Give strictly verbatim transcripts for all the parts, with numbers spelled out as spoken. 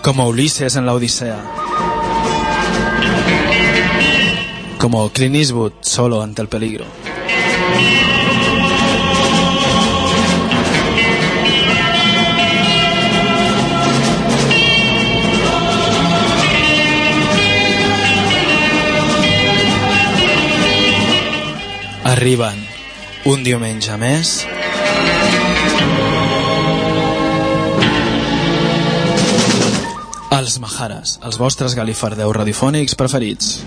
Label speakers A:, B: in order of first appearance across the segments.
A: como Ulises en la Odisea, como Clint Eastwood solo ante el peligro. Arriben un diumenge més els Majares, els vostres galifardeu radiofònics preferits.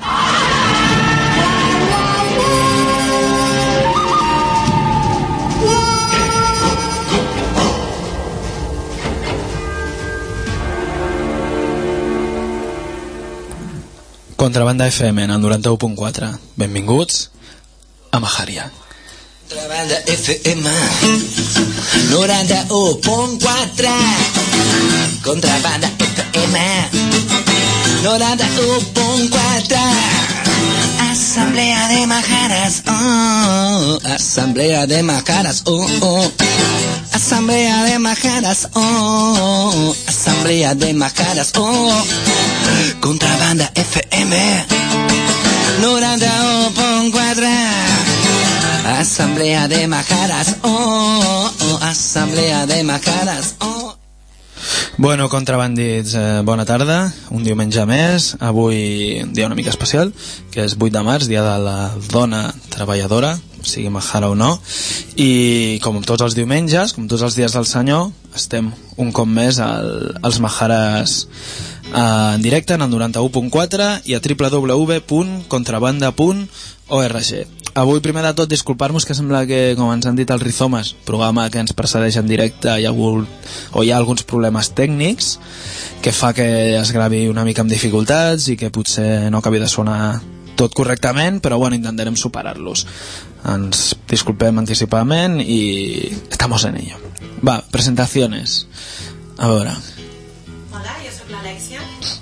A: Contrabanda F M en el noranta-u punt quatre. Benvinguts a Majaria.
B: Contrabanda F M noranta-u punt quatre. Contrabanda F M noranta-u punt quatre. Asamblea de Majaras, oh, Asamblea de Majaras, oh, oh. Asamblea de Majaras, oh, Asamblea de Majaras, oh. Contrabanda F M noranta-u punt quatre. Asamblea de Majaras, oh, oh, Asamblea de Majaras, oh.
A: Bueno, contrabandits, eh, bona tarda, un diumenge més, avui dia una mica especial, que és vuit de març, dia de la dona treballadora, sigui Majara o no, i com tots els diumenges, com tots els dies del senyor, estem un cop més al, als Majares eh, en directe en el noranta-u punt quatre i a w w w punt contrabanda punt org. Avui, primer de tot, disculpar-nos, que sembla que, com ens han dit els Rizomes, programa que ens precedeix en directe, hi ha hagut, o hi ha alguns problemes tècnics que fa que es gravi una mica amb dificultats i que potser no acabi de sonar tot correctament, però bueno, intentarem superar-los. Ens disculpem anticipadament i estamos en ello. Va, presentaciones. A veure.
C: Hola, jo soc l'Alexia.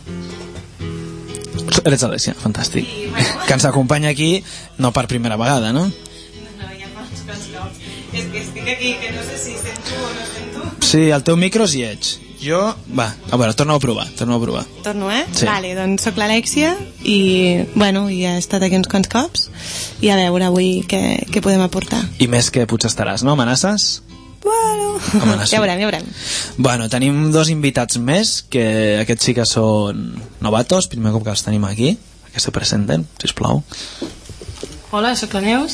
A: Eres Alexia, fantàstic.
C: I, bueno.
A: Que ens acompanya aquí, no per primera vegada, no?
C: No, no, ja fa uns quants cops. És que estic aquí, que no sé si sento o no sento.
A: Sí, el teu micro és lleig. Jo, va, a veure, torna a provar, torna a provar.
C: Torno, eh?
A: Sí.
C: Vale, doncs soc l'Alexia i, bueno, ja he estat aquí uns quants cops i a veure avui què, què podem aportar.
A: I més que potser estaràs, no? Amenaces?
C: Bueno,
A: Amenaces.
C: ja veurem, ja veurem.
A: Bueno, tenim dos invitats més, que aquests sí que són novatos, primer cop que els tenim aquí, que se presenten, sisplau.
D: Hola, soc la Neus.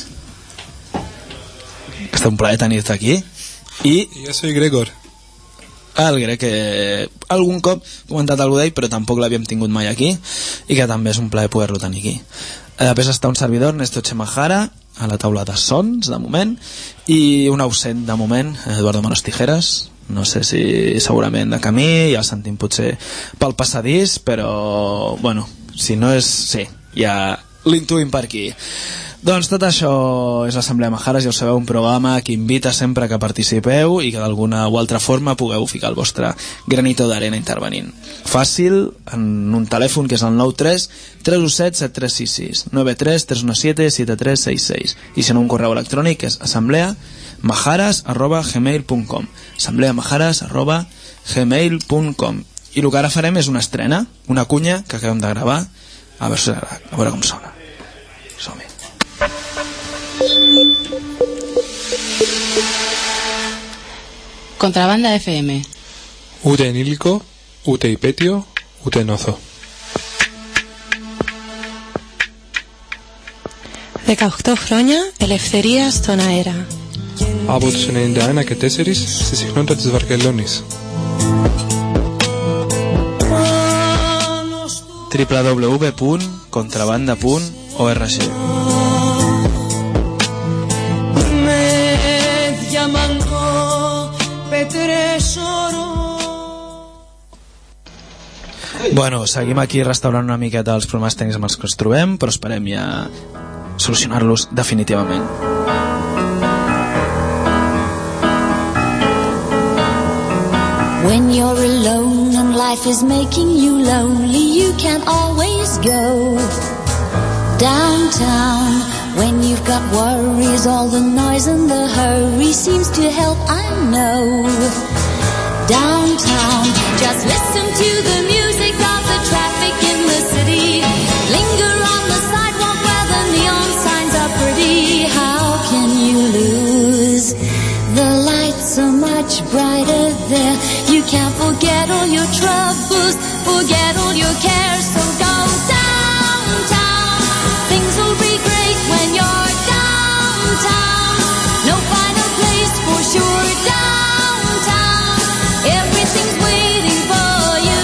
A: Que està un plaer tenir-te aquí. I
E: yo soy Gregor.
A: el Greg, que algun cop he comentat alguna d'ell, però tampoc l'havíem tingut mai aquí, i que també és un plaer poder-lo tenir aquí. Després està un servidor, Ernesto Chemajara, a la taula de sons, de moment, i un ausent, de moment, Eduardo Manos Tijeras. No sé si segurament de camí, ja el sentim potser pel passadís, però, bueno, si no és... sí, ja l'intuïm per aquí. Doncs tot això és l'Assemblea Majares, ja ho sabeu, un programa que invita sempre que participeu i que d'alguna o altra forma pugueu ficar el vostre granito d'arena intervenint. Fàcil, en un telèfon que és el nou tres tres u set set tres sis sis, nou tres tres u set set tres sis sis, i si no, un correu electrònic que és assemblea majares arroba gmail punt com, assemblea majares arroba gmail punt com. I el que ara farem és una estrena, una cunya que acabem de gravar, a veure, a veure com sona. Som-hi.
D: Contrabanda F M.
E: Ute enilko, ute ipetio, ute nozo.
C: δεκαοκτώ χρόνια ελευθερία στον αέρα.
E: Από τους ενενήντα ένα και τέσσερα στη συχνότητα της Βαρκελόνης.
A: w w w punt contrabanda punt org. Bueno, seguim aquí restaurant una miqueta els problemes tècnics amb els que ens trobem, però esperem ja solucionar-los definitivament.
F: When you're alone and life is making you lonely, you can always go downtown. When you've got worries, all the noise and the hurry seems to help, I know. Downtown, just listen to the music. can't forget all your troubles, forget all your cares, so go downtown. Things will be great when you're downtown. No finer place for sure, downtown. Everything's waiting for you.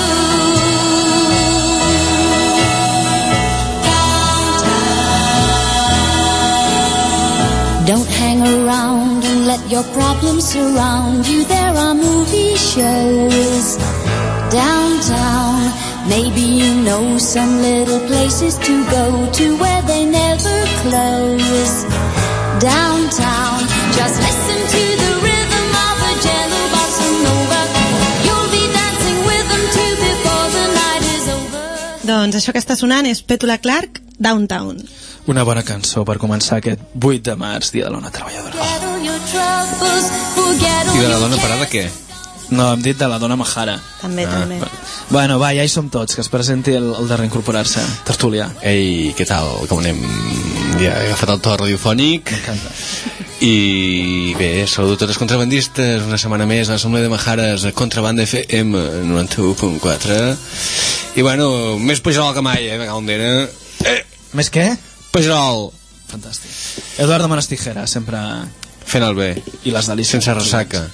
F: Downtown. Don't hang around and let your problems surround you. There are movie shows downtown. Maybe you know some little places to go to where they never close. Downtown, just listen to the rhythm of a gentle bossa nova. You'll be dancing with them too before the night is over.
C: Doncs això que està sonant és Petula Clark, Downtown.
A: Una bona cançó per començar aquest vuit de març, Dia de la Dona Treballadora.
G: I de la dona parada què?
A: No, hem dit de la dona Mahara.
C: També,
A: Ah,
C: també.
A: Bueno, va, ja hi som tots, que es presenti el, el darrer a incorporar-se. Tertúlia.
G: Ei, què tal? Com anem? Ja he agafat el to radiofònic.
A: M'encanta.
G: I bé, saludo a tots els contrabandistes. Una setmana més a l'Assemblea de Majares a Contrabanda F M noranta-u punt quatre. I bueno, més Pujol que mai, eh? Me cago en dena. Eh,
A: Més què?
G: Pujol!
A: Fantàstic. Eduardo Manos Tijera, sempre...
G: Fent el bé.
A: I les delícies.
G: Sense ressaca.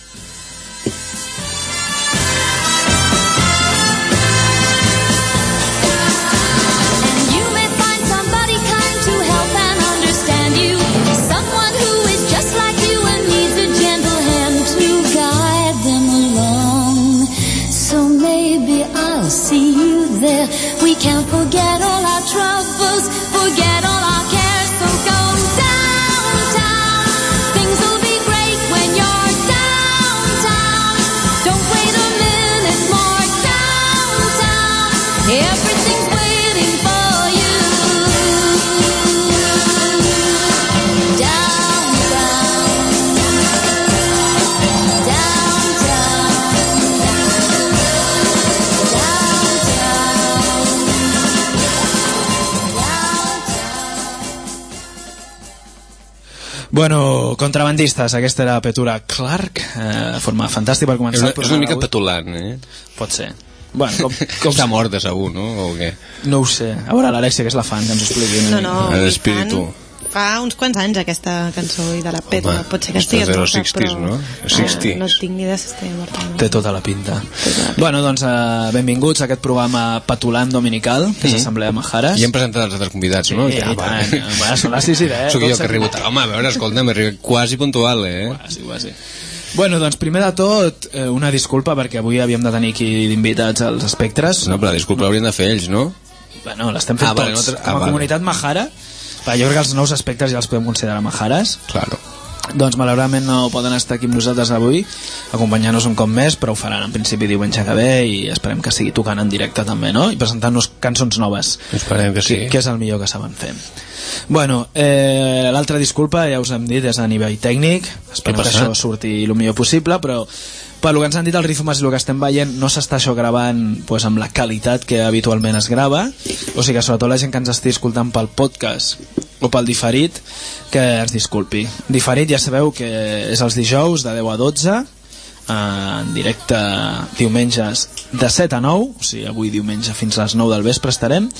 F: See you there. We can't forget all our troubles, forget all our cares, so go downtown. Things will be great when you're downtown. Don't wait a minute more, downtown. Everything's waiting for you. Downtown. Downtown.
A: Bueno, contrabandistes, aquesta era Petula Clark, eh, forma fantàstic per començar
G: És una,
A: el
G: és
A: programa
G: una mica
A: d'avui.
G: petulant, eh?
A: Pot ser. Bueno, com, com...
G: Està mort de segur, no? O què?
A: No ho sé. A veure, l'Alexia, que és la fan, que ens ho expliqui.
C: No, no,
G: L'espíritu.
C: fan- fa uns quants anys aquesta cançó i de la Petula.
G: Home,
C: Pot ser que
G: esto
C: estigui
G: és de los
C: morta,
G: seixanta,
C: però...
G: no? seixanta.
C: Eh, no tinc ni idea si estigui morta. No.
A: Té tota la pinta. Bueno, doncs eh, benvinguts a aquest programa petulant dominical, que és l'Assemblea de Majares.
G: I hem presentat els altres convidats, no?
A: Sí,
G: Ja,
A: i
G: va.
A: tant. Bueno, són les sis i deu.
G: Sóc jo
A: tot
G: que arribo...
A: seguit.
G: Home, a veure, escolta, m'arriba quasi puntual, eh?
A: Quasi, quasi. Bueno, doncs primer de tot, eh, una disculpa perquè avui havíem de tenir aquí d'invitats als espectres.
G: No, però la disculpa l'haurien de fer ells, no?
A: Bueno, l'estem fent
G: Ah, vale,
A: tots.
G: no tra- ah,
A: Com a
G: vale.
A: comunitat Mahara, jo crec que els nous espectres ja els podem considerar Majares.
G: Claro.
A: Doncs malauradament no poden estar aquí amb nosaltres avui, acompanyant-nos un cop més, però ho faran en principi diumenge que ve i esperem que sigui tocant en directe també, no? I presentant-nos cançons noves.
G: Esperem que sí.
A: Que, que és el millor que saben fer. Bueno, eh, l'altra disculpa, ja us hem dit, és a nivell tècnic. Esperem que
G: passa?
A: això surti el millor possible, però pel que ens han dit els ritmes i el que estem veient, no s'està això gravant pues, amb la qualitat que habitualment es grava. O sigui que sobretot la gent que ens estigui escoltant pel podcast o pel diferit, que ens disculpi. Diferit ja sabeu que és els dijous de deu a dotze, en directe diumenges de set a nou, o sigui avui diumenge fins a les nou del vespre estarem,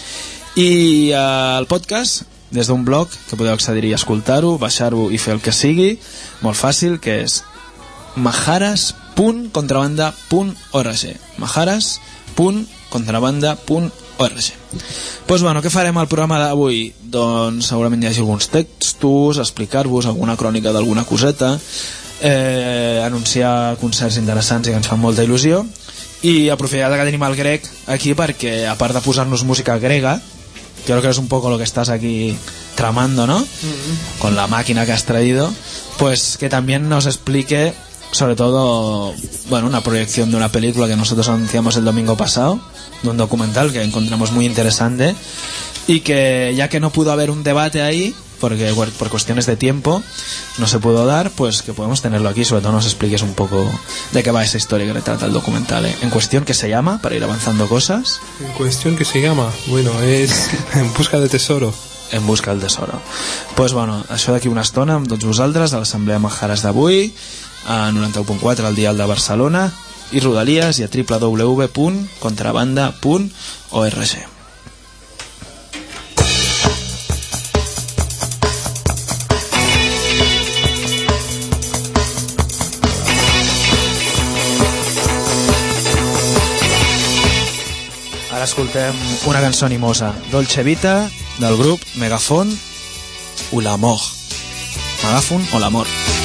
A: i eh, el podcast des d'un blog que podeu accedir-hi a escoltar-ho, baixar-ho i fer el que sigui, molt fàcil, que és majares punt contrabanda punt org majares punt contrabanda punt org. Doncs bueno, què farem al programa d'avui? Doncs segurament hi hagi alguns textos, explicar-vos alguna crònica d'alguna coseta, eh, anunciar concerts interessants i que ens fan molta il·lusió, i aprofitar que tenim el grec aquí perquè, a part de posar-nos música grega, que creo que es un poco lo que estás aquí tramando, ¿no? Mm-hmm. Con la máquina que has traído, pues que también nos explique sobre todo, bueno, una proyección de una película que nosotros anunciamos el domingo pasado, de un documental que encontramos muy interesante, y que ya que no pudo haber un debate ahí, porque por cuestiones de tiempo no se pudo dar, pues que podemos tenerlo aquí. Sobre todo nos expliques un poco de qué va esa historia que retrata el documental, ¿eh? En cuestión, que se llama, para ir avanzando cosas.
E: En cuestión que se llama, bueno, es En busca de tesoro.
A: En busca del tesoro. Pues bueno, això d'aquí una estona amb tots vosaltres a l'Assemblea Majares d'avui, a noranta-u punt quatre al dial de Barcelona, i Rodalies i a w w w punt contrabanda punt org. Ara escoltem una cançó animosa, Dolce Vita, del grup Megafon o l'amor. Megafon o l'amor.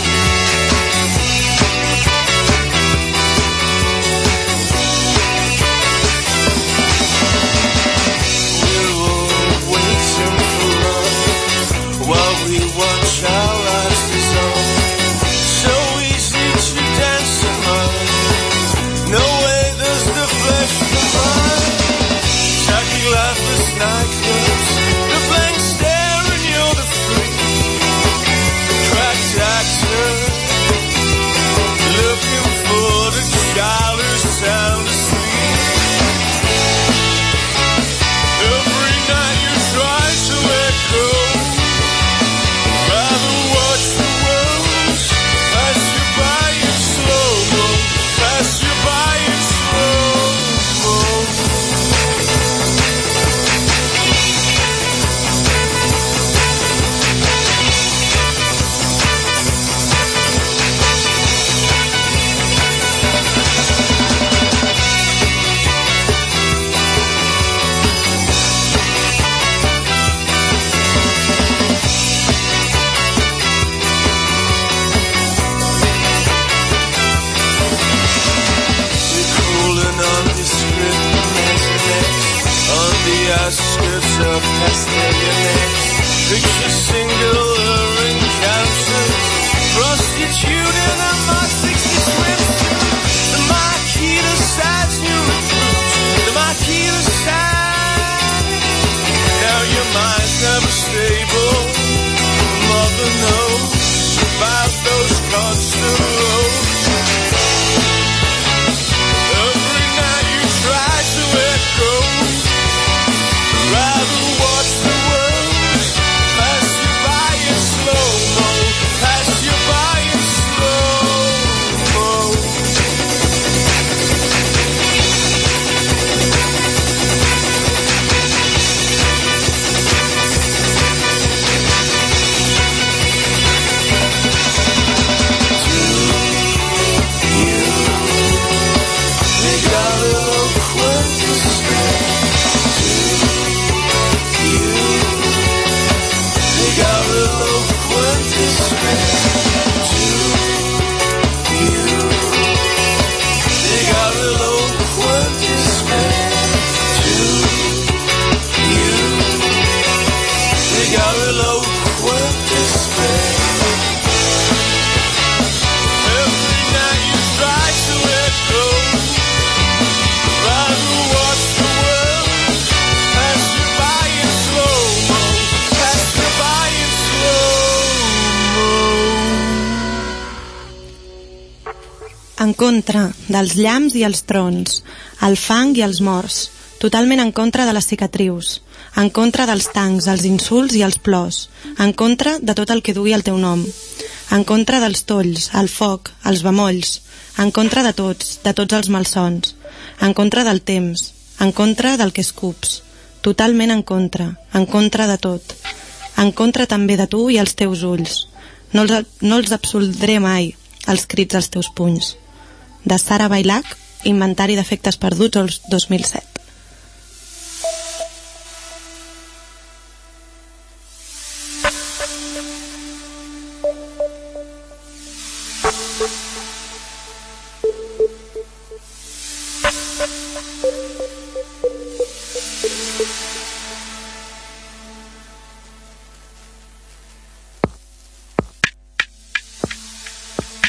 C: En contra dels llamps i els trons, el fang i els morts, totalment en contra de les cicatrius, en contra dels tancs, els insults i els plors, en contra de tot el que dugui el teu nom, en contra dels tolls, el foc, els bemolls, en contra de tots, de tots els malsons, en contra del temps, en contra del que escups, totalment en contra, en contra de tot, en contra també de tu i els teus ulls. No els, no els absoldré mai, els crits als teus punys. De Sara Bailac, Inventari d'efectes perduts el dos mil set.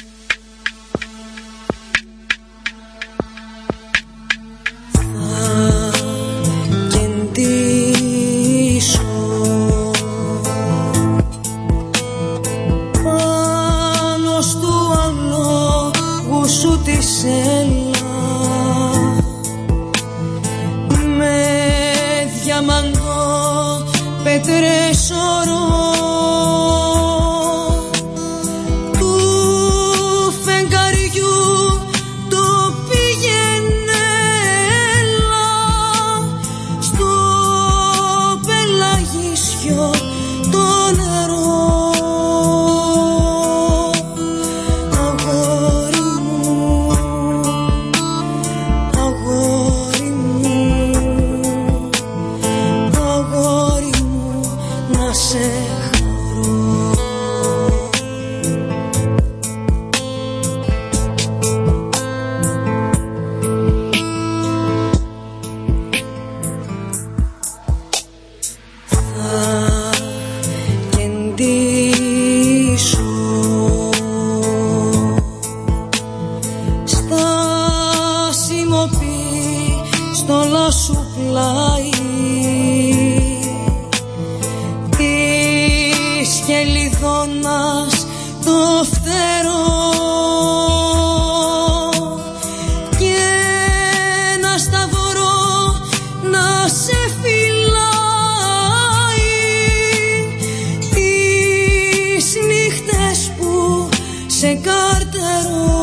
H: Oh στο λοσουπλάι της χελιδόνας το φτερό και ένα σταυρό να σε φυλάει τις νύχτες που σε καρτερώ.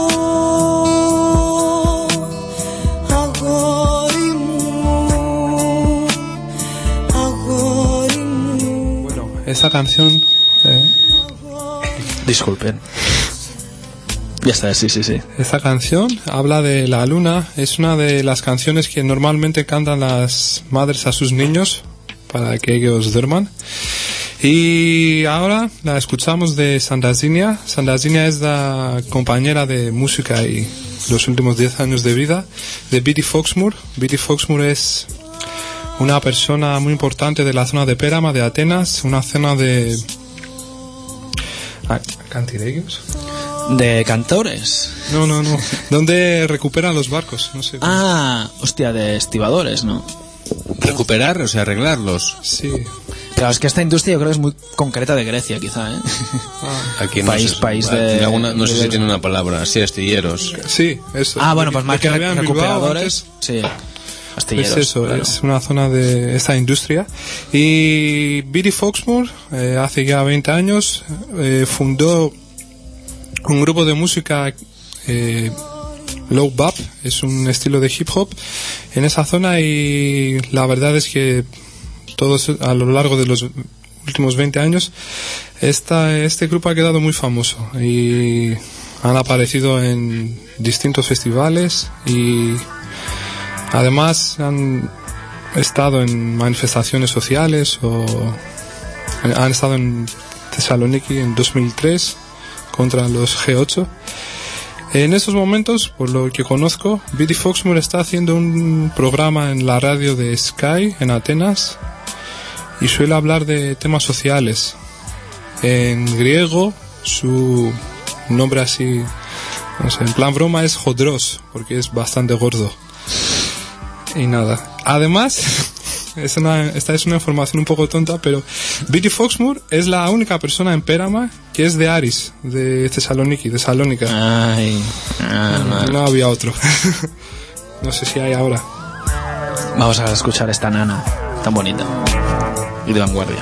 E: Esta canción... Eh,
A: Disculpen. Ya está, sí, sí, sí.
E: Esta canción habla de la luna. Es una de las canciones que normalmente cantan las madres a sus niños para que ellos duerman. Y ahora la escuchamos de Sandazinia. Sandazinia es la compañera de música y los últimos diez años de vida de Bitty Foxmoor. Bitty Foxmoor es una persona muy importante de la zona de Pérama, de Atenas, una zona de... ¿Cantireguos?
A: ¿De cantores?
E: No, no, no. ¿Dónde recuperan los barcos? No sé.
A: Ah, hostia, de estibadores, ¿no?
G: ¿Recuperar? O sea, arreglarlos.
E: Sí.
A: Claro, es que esta industria yo creo que es muy concreta de Grecia, quizá, ¿eh?
G: Ah. Aquí no
A: país,
G: sé,
A: país
G: vale,
A: de...
G: alguna, no sé si tiene una palabra. Sí, astilleros.
E: Sí, eso.
A: Ah, bueno, pues más que, que recuperadores...
E: Antes,
A: sí. Astilleros,
E: es eso,
A: claro.
E: Es una zona de esta industria. Y Bitty Foxmoor, eh, hace ya veinte años, eh, fundó un grupo de música eh, low bap, es un estilo de hip hop en esa zona, y la verdad es que todos a lo largo de los últimos veinte años esta, este grupo ha quedado muy famoso y han aparecido en distintos festivales y además han estado en manifestaciones sociales o han estado en Thessaloniki en dos mil tres contra los G ocho. En estos momentos, por lo que conozco, Bitty Foxmoor está haciendo un programa en la radio de Sky en Atenas y suele hablar de temas sociales. En griego, su nombre así, no sé, en plan broma es Jodros, porque es bastante gordo. Y nada. Además, es una, esta es una información un poco tonta, pero Bitty Foxmoor es la única persona en Pérama que es de Aris, de Thessaloniki, de Salónica.
A: Ay, ah,
E: no, no había otro. No sé si hay ahora.
A: Vamos a escuchar esta nana tan bonita y de vanguardia.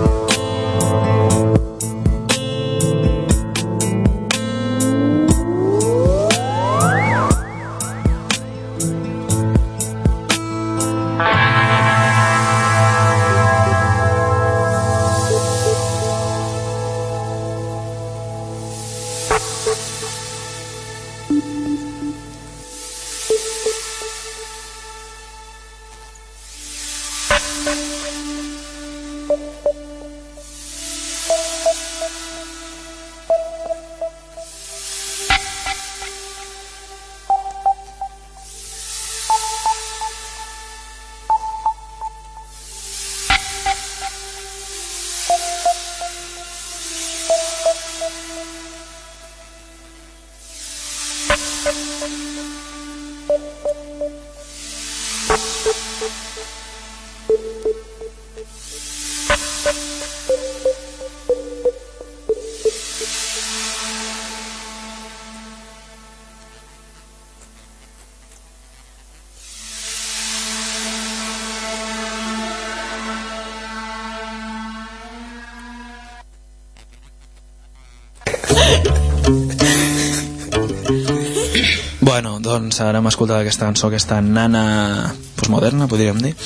A: Bueno, doncs ara hem escoltat aquesta cançó, aquesta nana postmoderna, podríem dir,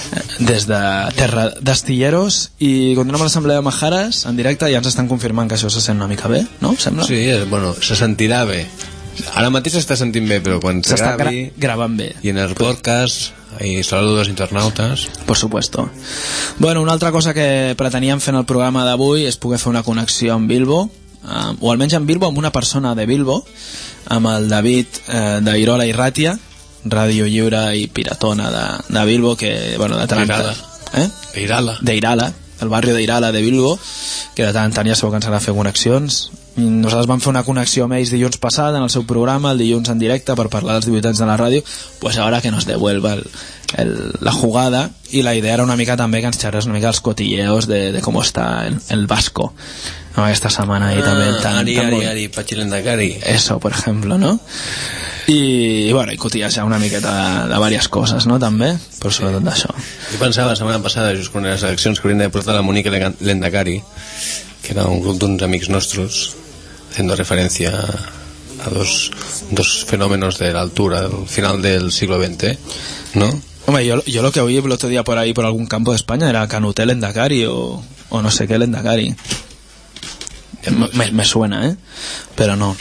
A: des de terra d'Astilleros, i continuem a l'Assemblea de Majares en directe. Ja ens estan confirmant que això se sent una mica bé, no? Sembla?
G: Sí, bueno, se sentirà bé. Ara mateix s'està sentint bé, però quan
A: s'està
G: gravi...
A: gra gravant bé.
G: I en els podcasts, i saludos internautas.
A: Por supuesto. Bueno, una altra cosa que preteníem fer en el programa d'avui és poder fer una connexió amb Bilbo, eh, o almenys amb Bilbo, amb una persona de Bilbo, amb el David eh, d'Irola i Ràtia, ràdio lliure i piratona de, de Bilbo, que, bueno, de tant en tant... Eh?
G: D'Irala.
A: D'Irala, el barri d'Irala de Bilbo, que de tant en tant ja sabeu que ens agrada fer connexions. nosaltres vam fer una connexió amb ells dilluns passat en el seu programa, el dilluns en directe per parlar dels divuit anys de la ràdio, pues ahora que nos devuelva el, el, la jugada, i la idea era una mica també que ens xerres una mica els cotilleos de, de com està el, el Vasco en aquesta setmana ahí ah, també tan,
G: Ari,
A: tan
G: Ari,
A: bon...
G: Ari, Pachilendakari,
A: eso por ejemplo, ¿no? I, i bueno, i cotillar una miqueta de, de diverses coses, no? També, però sobretot d'això.
G: Jo pensava la setmana passada, just quan les eleccions, que haurien de portar la Mònica Lendakari, que era un grup d'uns amics nostres, haciendo referencia a dos, dos fenómenos de la altura del final del siglo veinte, ¿no?
A: Hombre, yo, yo lo que oí el otro día por ahí, por algún campo de España, era Canuté Lendakari o, o no sé qué Lendakari. Me, me suena, eh? Però no.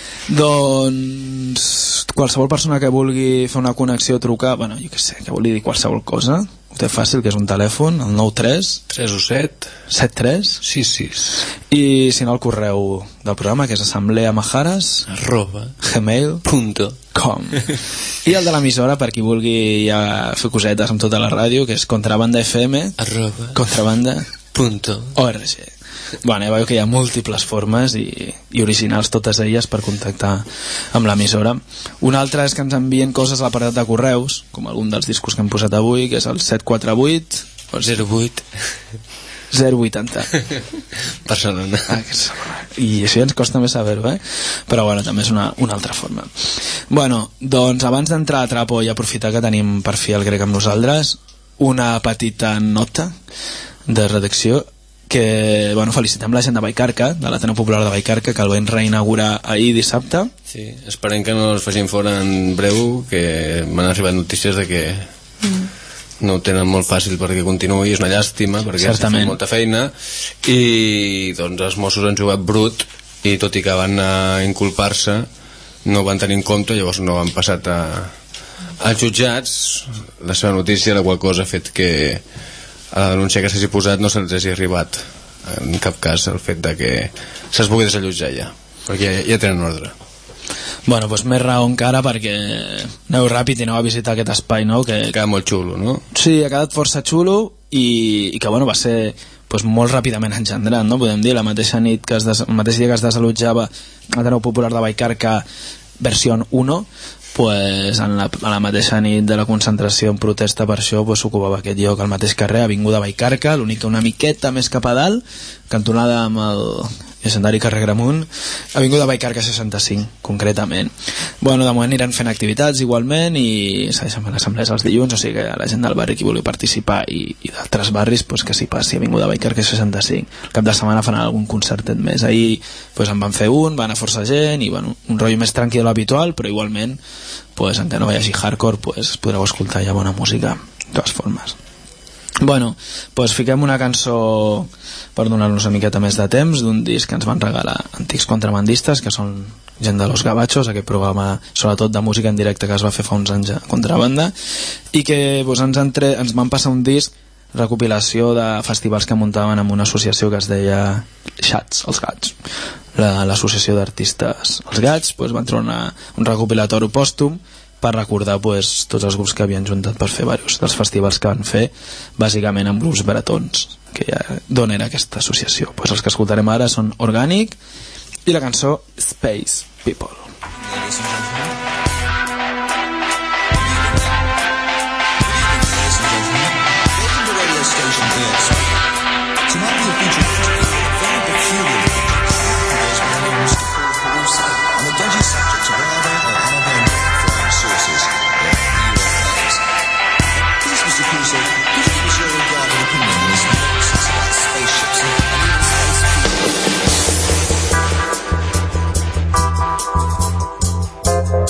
A: Doncs qualsevol persona que vulgui fer una connexió, trucar, bueno, jo què sé, que vulgui dir qualsevol cosa, ho té fàcil, que és un telèfon, el nou tres
G: tres u set
A: set tres
G: sis sis,
A: i si no el correu del programa, que és assembleamajares
G: arroba
A: gmail
G: punto
A: com, i el de l'emissora per qui vulgui ja fer cosetes amb tota la ràdio, que és contrabanda fm
G: arroba
A: contrabanda
G: punto
A: org. Bueno, ja veieu que hi ha múltiples formes i, i originals totes elles per contactar amb l'emissora. Una altra és que ens envien coses a l'aparat de correus, com algun dels discos que hem posat avui, que és el set quatre vuit
G: zero vuit
A: zero vuitanta
G: Barcelona.
A: Ah, i això ens costa més saber-ho, eh? Però bueno, també és una, una altra forma. Bueno, doncs abans d'entrar a trapo i aprofitar que tenim per fi el grec amb nosaltres, una petita nota de redacció que, bueno, felicitem la gent de Vallcarca, de l'Ateneu Popular de Vallcarca, que el vam reinaugurar ahir dissabte.
G: Sí, esperem que no els facin fora en breu, que m'han arribat notícies de que mm. no ho tenen molt fàcil perquè continuï, és una llàstima, perquè s'ha fet molta feina, i doncs els Mossos han jugat brut, i tot i que van a inculpar-se, no van tenir en compte, llavors no han passat a, als jutjats la seva notícia, la qual cosa ha fet que a la denúncia que s'hagi posat no se'ls hagi arribat en cap cas el fet de que se'ls pugui desallotjar ja, perquè ja, ja tenen ordre.
A: Bueno, doncs més raó encara, perquè aneu ràpid i aneu a visitar aquest espai nou que...
G: Queda molt xulo, no?
A: Sí, ha quedat força xulo i, i que bueno, va ser pues, molt ràpidament engendrat, no? Podem dir, la mateixa nit que es des... el mateix dia que es desallotjava l'Ateneu Popular de Vallcarca versió uno, pues, en la, a la mateixa nit de la concentració en protesta per això pues, ocupava aquest lloc al mateix carrer, Avinguda Vallcarca, l'únic que una miqueta més cap a dalt, cantonada amb el llegendari carrer Gramunt, Avinguda Vallcarca seixanta-cinc concretament. Bueno, de moment aniran fent activitats igualment i segueixen fent assemblees els dilluns, o sigui que la gent del barri qui vulgui participar i, i d'altres barris pues, que s'hi passi, Avinguda Vallcarca seixanta-cinc. El cap de setmana fan algun concertet més. Ahir pues, en van fer un, van a força gent i bueno, un rotllo més tranquil de l'habitual, però igualment pues, encara no hi hagi hardcore pues, podreu escoltar ja bona música de totes formes. Bueno, pues fiquem una cançó per donar-nos una miqueta més de temps d'un disc que ens van regalar Antics Contrabandistes, que són gent de Los Gabachos, aquest programa sobretot de música en directe que es va fer fa uns anys a Contrabanda, i que pues, ens, entre, ens van passar un disc recopilació de festivals que muntaven amb una associació que es deia Xats, els Gats, l'associació d'artistes els Gats, pues, van trobar una, un recopilatori pòstum per recordar pues, tots els grups que havien juntat per fer diversos dels festivals que van fer, bàsicament amb grups bretons, que ja d'on era aquesta associació. Pues els que escoltarem ara són Organic i la cançó Space People.
I: Spaceships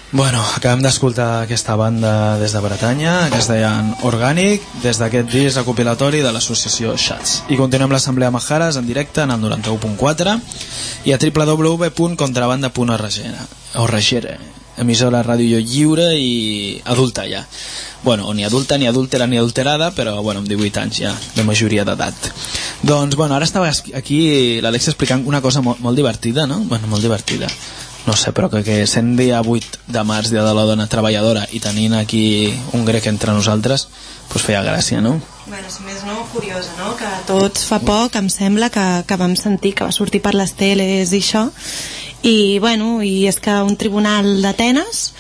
A: Bueno, acabem d'escoltar aquesta banda des de Bretanya, que es deien Organic, des d'aquest disc recopilatori de l'associació Shats. I continuem l'Assemblea Majares en directe en el noranta-u punt quatre i a w w w punt contrabanda punt org, emissora ràdio lliure i adulta ja. Bueno, o ni adulta, ni adúltera, ni adulterada, però bueno, amb divuit anys ja, de majoria d'edat. Doncs bueno, ara estava aquí l'Àlex explicant una cosa molt, molt divertida, no? Bueno, molt divertida. No sé, però que, que sent dia vuit de març, dia de la dona treballadora, i tenint aquí un grec entre nosaltres, pues feia gràcia, no?
C: Bueno, si més no, curiosa, no? Que tots fa poc em sembla que, que vam sentir que va sortir per les teles i això, i bueno, i és que un tribunal d'Atenes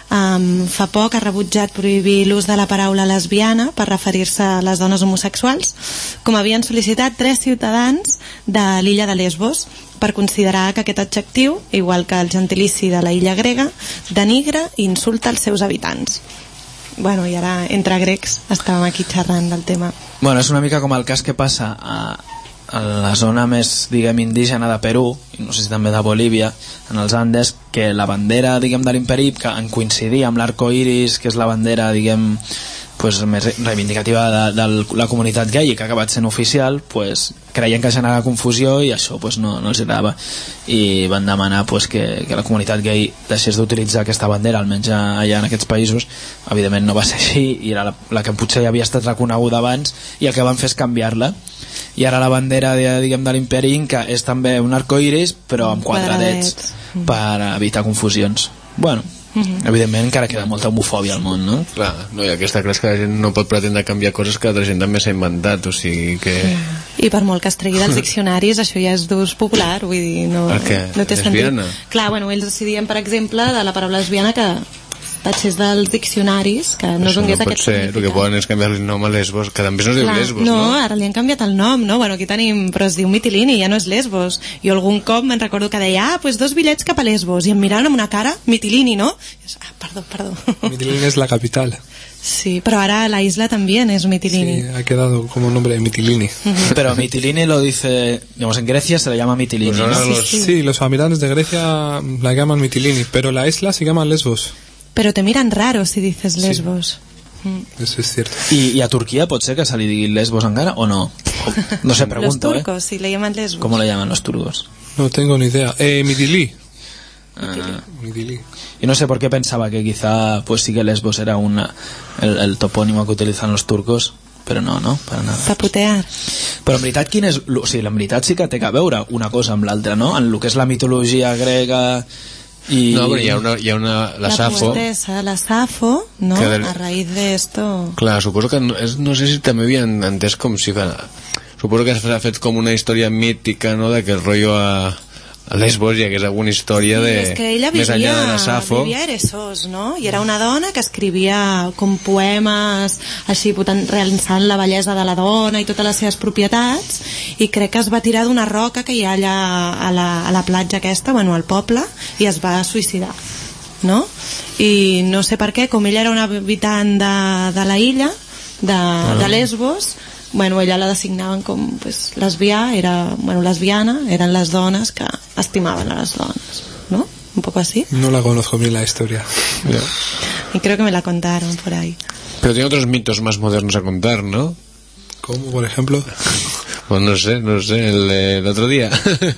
C: Um, fa poc ha rebutjat prohibir l'ús de la paraula lesbiana per referir-se a les dones homosexuals, com havien sol·licitat tres ciutadans de l'illa de Lesbos, per considerar que aquest adjectiu, igual que el gentilici de la illa grega, denigra i insulta els seus habitants. Bueno, i ara entre grecs estàvem aquí xerrant del tema.
A: Bueno, és una mica com el cas que passa a, a la zona més, diguem, indígena de Perú, i no sé si també de Bolívia, en els Andes, que la bandera, diguem, de l'imperi, que en coincidia amb l'arco iris, que és la bandera, diguem, pues, més reivindicativa de, de la comunitat gai i que ha acabat sent oficial, pues, creien que generava confusió i això pues, no, no els agradava, i van demanar pues, que, que la comunitat gai deixés d'utilitzar aquesta bandera, almenys allà en aquests països. Evidentment no va ser així, i era la, la que potser ja havia estat reconeguda abans, i el que van fer és canviar-la, i ara la bandera de, diguem, de l'imperi Inca és també un arcoiris però amb quadradets per evitar confusions. Bueno, mm-hmm. evidentment encara queda molta homofòbia al món, no?
G: Clar, no, i aquesta creus que la gent no pot pretendre canviar coses que altra gent també s'ha inventat, o sigui que...
C: I per molt que es tregui dels diccionaris, això ja és d'ús popular, vull dir, no, no té sentit. Clar, bueno, ells decidien, per exemple, de la paraula lesbiana que tatxés dels diccionaris, que no donés
G: no
C: aquest significat.
G: El que poden és canviar el nom a Lesbos, que també no es diu
C: Clar,
G: Lesbos,
C: no?
G: No,
C: ara li han canviat el nom, no? Bueno, aquí tenim, però es diu Mitilini, ja no és Lesbos. Jo algun cop me'n recordo que deia, ah, pues dos bitllets cap a Lesbos, i em miraven amb una cara, Mitilini, no? I jo, ah, perdó, perdó.
E: Mitilini es la capital.
C: Sí, pero ahora la isla también es Mitilini.
E: Sí, ha quedado como nombre de Mitilini.
A: Uh-huh. Pero Mitilini lo dice, digamos, en Grecia se le llama Mitilini, pues ¿no?
E: Sí, los... sí. sí, los habitantes de Grecia la llaman Mitilini, pero la isla se llama Lesbos.
C: Pero te miran raro si dices Lesbos.
E: Sí. Mm. Eso es cierto.
A: ¿Y, ¿Y a Turquía pot ser que se li digui Lesbos encara o no? O, no sé, pregunto,
C: los turcos,
A: ¿eh?
C: si le llaman Lesbos.
A: ¿Cómo le llaman los turcos?
E: No tengo ni idea. Eh, Midili.
A: Ah.
E: Midili.
A: Y no sé por qué pensaba que quizá pues sí que Lesbos era una, el, el topónimo que utilizan los turcos, però no, no, per nada.
C: Per putear.
A: Però en veritat, quin és, o sigui, en veritat sí que té a veure una cosa amb l'altra, no? En el que és la mitologia grega i...
G: No, però hi ha una, hi ha una la, la Safo.
C: Poetesa, la Safo, ¿no? Del... A raíz de esto...
G: Clar, suposo que no, és, no sé si també havien entès com si... Suposo que s'ha fet com una història mítica, no?, de que el rotllo a... a Lesbos hi hagués alguna història de...
C: Sí, és que ella
G: més
C: vivia,
G: enllà de la Safo.
C: vivia a Eresos, no? I era una dona que escrivia com poemes així, realçant la bellesa de la dona i totes les seves propietats, i crec que es va tirar d'una roca que hi ha allà a la, a la platja aquesta, bueno, al poble, i es va suïcidar, no? I no sé per què, com ella era una habitant de, de la illa de, ah. de Lesbos, bueno, ella la designaven com pues, lesbià, era, bueno, lesbiana, eren les dones que estimaven a les dones, ¿no? Un poco así.
E: No la conozco bien la historia.
G: Yeah.
C: Y creo que me la contaron por ahí.
G: Pero tiene otros mitos más modernos a contar, ¿no?
E: ¿Cómo, por ejemplo?
G: Pues no sé, no sé, el, el otro día.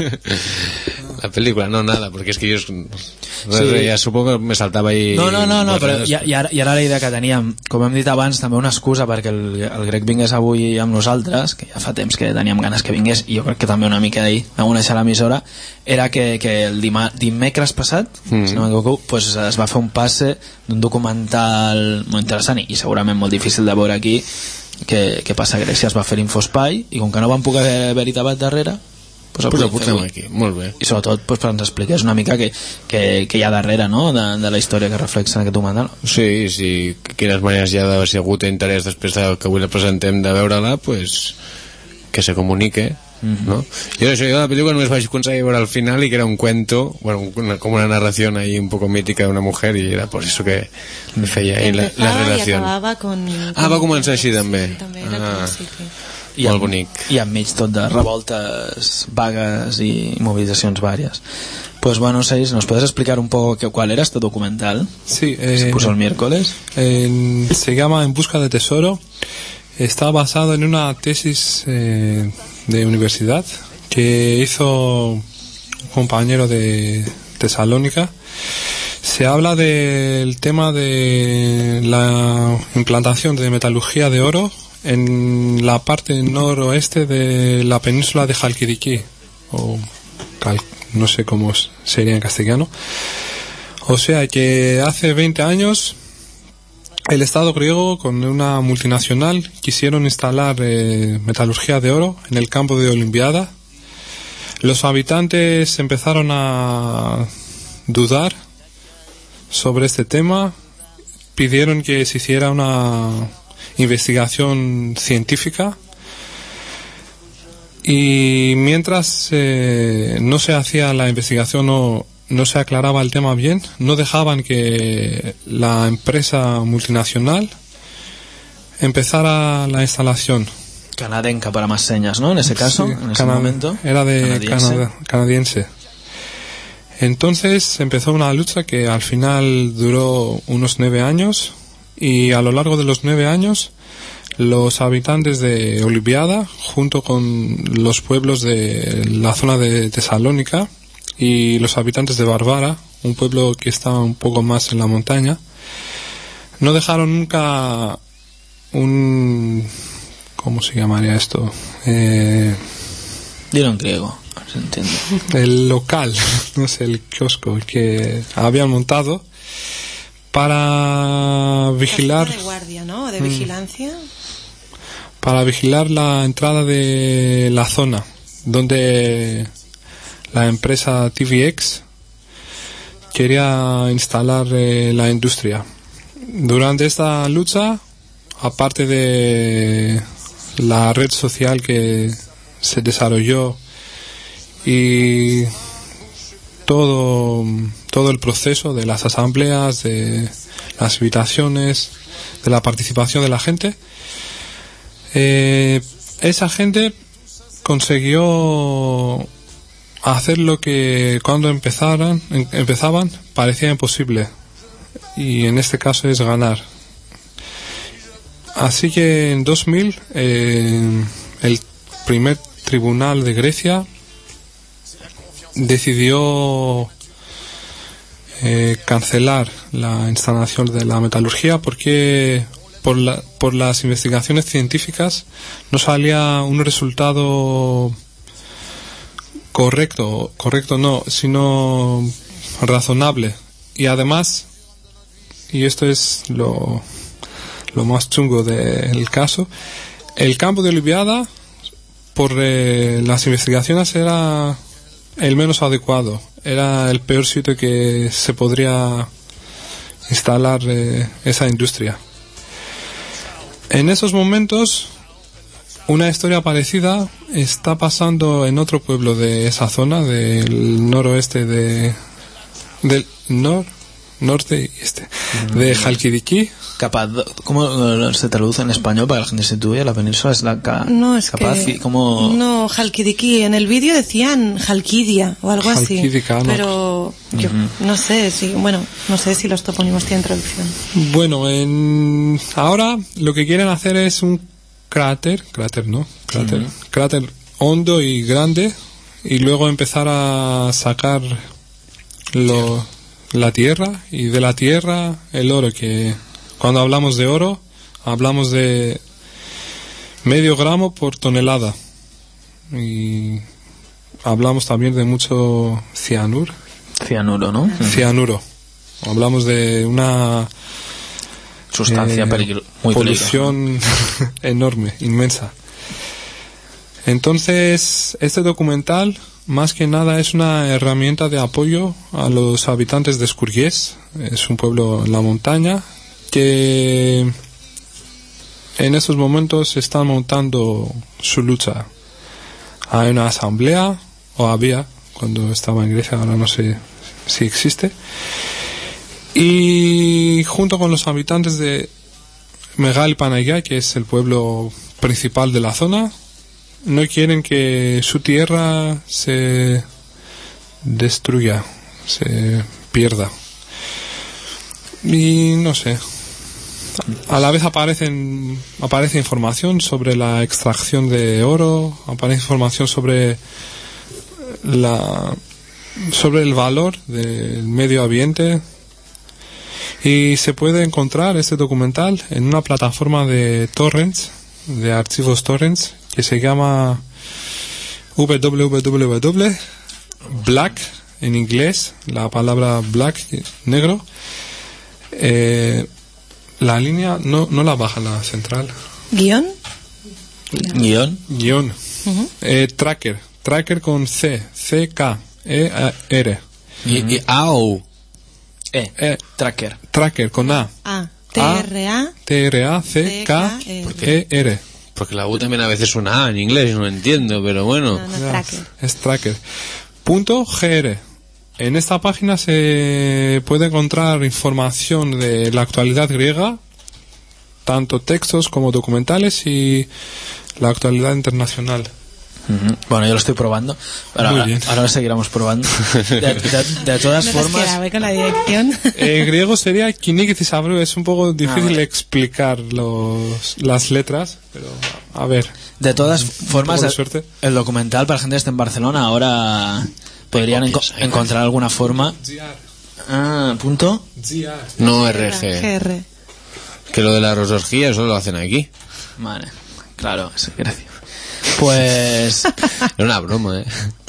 G: La película, no, nada, porque es que yo sí. Ya supongo que me saltaba ahí...
A: No, no, no, no però i, i, ara, i ara la idea que teníem, com hem dit abans, també una excusa perquè el, el grec vingués avui amb nosaltres, que ja fa temps que teníem ganes que vingués, i jo crec que també una mica d'ahir vam conèixer l'emissora, era que, que el dima, dimecres passat, mm. si no m'equivoco, pues es va fer un passe d'un documental molt interessant i segurament molt difícil de veure aquí, que, que passa a Grècia. Es va fer l'Infospai, i com que no van poder haver-hi debat darrere, pues
G: pues el portem aquí, molt bé.
A: I sobretot pues, per ens expliqués una mica que, que, que hi ha darrere, no?, de, de la història que reflexa en aquest documental.
G: Sí, sí, quines maneres hi ha d'haver sigut interès després de que avui la presentem de veure-la, pues que se comunique, mm-hmm. ¿no? Jo això, jo de la pel·lícula només vaig aconseguir veure al final i que era un cuento, bueno, una, com una narració ahí un poco mítica de una mujer, y era por eso que feia ahí la, la relació.
C: I acabava con,
G: ah, va començar així també.
C: Sí, també era ah. al principi.
A: I,
G: molt
A: en,
G: bonic.
A: I enmig tot de revoltes, vagues i movilizacions varias. Pues bueno, Seis, ¿nos puedes explicar un poco que, cuál era este documental?
E: Sí. Eh,
A: Se puso el miércoles.
E: En, se llama En busca de tesoro. Está basado en una tesis eh, de universidad que hizo un compañero de Tesalónica. Se habla del tema de la implantación de metalurgia de oro en la parte noroeste de la península de Halkidiki, o Cal, no sé cómo sería en castellano. O sea que hace veinte años el Estado griego con una multinacional quisieron instalar eh, metalurgia de oro en el campo de Olimpiada. Los habitantes empezaron a dudar sobre este tema, pidieron que se hiciera una investigación científica, y mientras eh, no se hacía la investigación o no se aclaraba el tema bien, no dejaban que la empresa multinacional empezara la instalación.
A: Canadenca para más señas, ¿no? En ese caso,
E: Sí,
A: en ese
E: cana-
A: momento.
E: Era de
A: Canadiense.
E: Canada- canadiense. Entonces empezó una lucha que al final duró unos nueve años, y a lo largo de los nueve años los habitantes de Olimpiada, junto con los pueblos de la zona de Tesalónica y los habitantes de Barbara, un pueblo que está un poco más en la montaña, no dejaron nunca un... ¿cómo se llamaría esto? Eh,
A: Dilo en griego, a ver si entiendo.
E: el local, no sé, el kiosco que habían montado para vigilar,
C: de guardia, ¿no? De
E: Mm.
C: vigilancia.
E: para vigilar la entrada de la zona donde la empresa T V X quería instalar eh, la industria. Durante esta lucha, aparte de la red social que se desarrolló y todo todo el proceso de las asambleas, de las invitaciones, de la participación de la gente, eh, esa gente consiguió hacer lo que cuando empezaran em- empezaban parecía imposible, y en este caso es ganar. Así que en dos mil eh, el primer tribunal de Grecia decidió eh, cancelar la instalación de la metalurgia porque por, la, por las investigaciones científicas no salía un resultado correcto, correcto no, sino razonable. Y además, y esto es lo, lo más chungo del caso, el campo de Olimpiada, por eh, las investigaciones, era el menos adecuado, era el peor sitio que se podría instalar eh, esa industria. En esos momentos, una historia parecida está pasando en otro pueblo de esa zona, del noroeste de... del nor, norte y este, de Halkidiki.
A: Capaz, ¿cómo se traduce en español para que la gente se sitúe? La península es la ca...
C: No, es
A: capaz,
C: que...
A: y como...
C: No, Halkidiki. En el vídeo decían Halkidia o algo así.
E: Halkidica, no.
C: Pero yo no sé si... Bueno, no sé si los topónimos tienen traducción.
E: Bueno, en, ahora lo que quieren hacer es un cráter, cráter no, cráter,
A: Sí.
E: cráter hondo y grande, y luego empezar a sacar lo, la tierra, y de la tierra el oro, que cuando hablamos de oro hablamos de medio gramo por tonelada, y hablamos también de mucho cianuro,
A: Cianuro, ¿no?
E: cianuro, hablamos de una
A: Sustancia
E: eh,
A: peligro- muy
E: polución enorme, inmensa. Entonces, este documental más que nada es una herramienta de apoyo a los habitantes de Skurgies. Es un pueblo en la montaña que en estos momentos están montando su lucha. Hay una asamblea, o había cuando estaba en Grecia, ahora no sé si existe, y junto con los habitantes de Megal Panagia, que es el pueblo principal de la zona, no quieren que su tierra se destruya, se pierda. Y no sé, a la vez aparecen aparece información sobre la extracción de oro, aparece información sobre la sobre el valor del medio ambiente, y se puede encontrar este documental en una plataforma de torrents, de archivos torrents, que se llama www black, en inglés, la palabra black, negro. Eh, la línea no, no la baja la central.
C: ¿Guión?
A: ¿Guión?
E: Guión. Uh-huh. Eh, tracker. Tracker con C. C K E R.
G: Y, y au.
A: E.
E: Eh,
A: tracker.
E: Tracker con A.
C: A. T R A.
E: T R A C K E R.
G: Porque la U también a veces suena A en inglés, no entiendo, pero bueno.
C: No, no, tracker.
E: Es tracker. Punto G R. En esta página se puede encontrar información de la actualidad griega, tanto textos como documentales, y la actualidad internacional.
A: Uh-huh. Bueno, yo lo estoy probando. Ahora,
E: Muy bien.
A: ahora lo seguiremos probando. De, de, de todas
C: Me
A: formas...
C: quedaba con la dirección.
E: En griego sería Kinikithis-Abreu. Es un poco difícil
A: Ah, vale.
E: explicar los, las letras, pero a ver.
A: De todas formas,
E: de
A: el,
E: suerte.
A: el documental para la gente que esté en Barcelona ahora podrían enco- encontrar alguna forma. Ah, punto.
G: No R G.
C: G R.
G: Que lo de la rosorgía, eso lo hacen aquí.
A: Vale, claro, sí, gracias. Pues
G: Era una broma, ¿eh?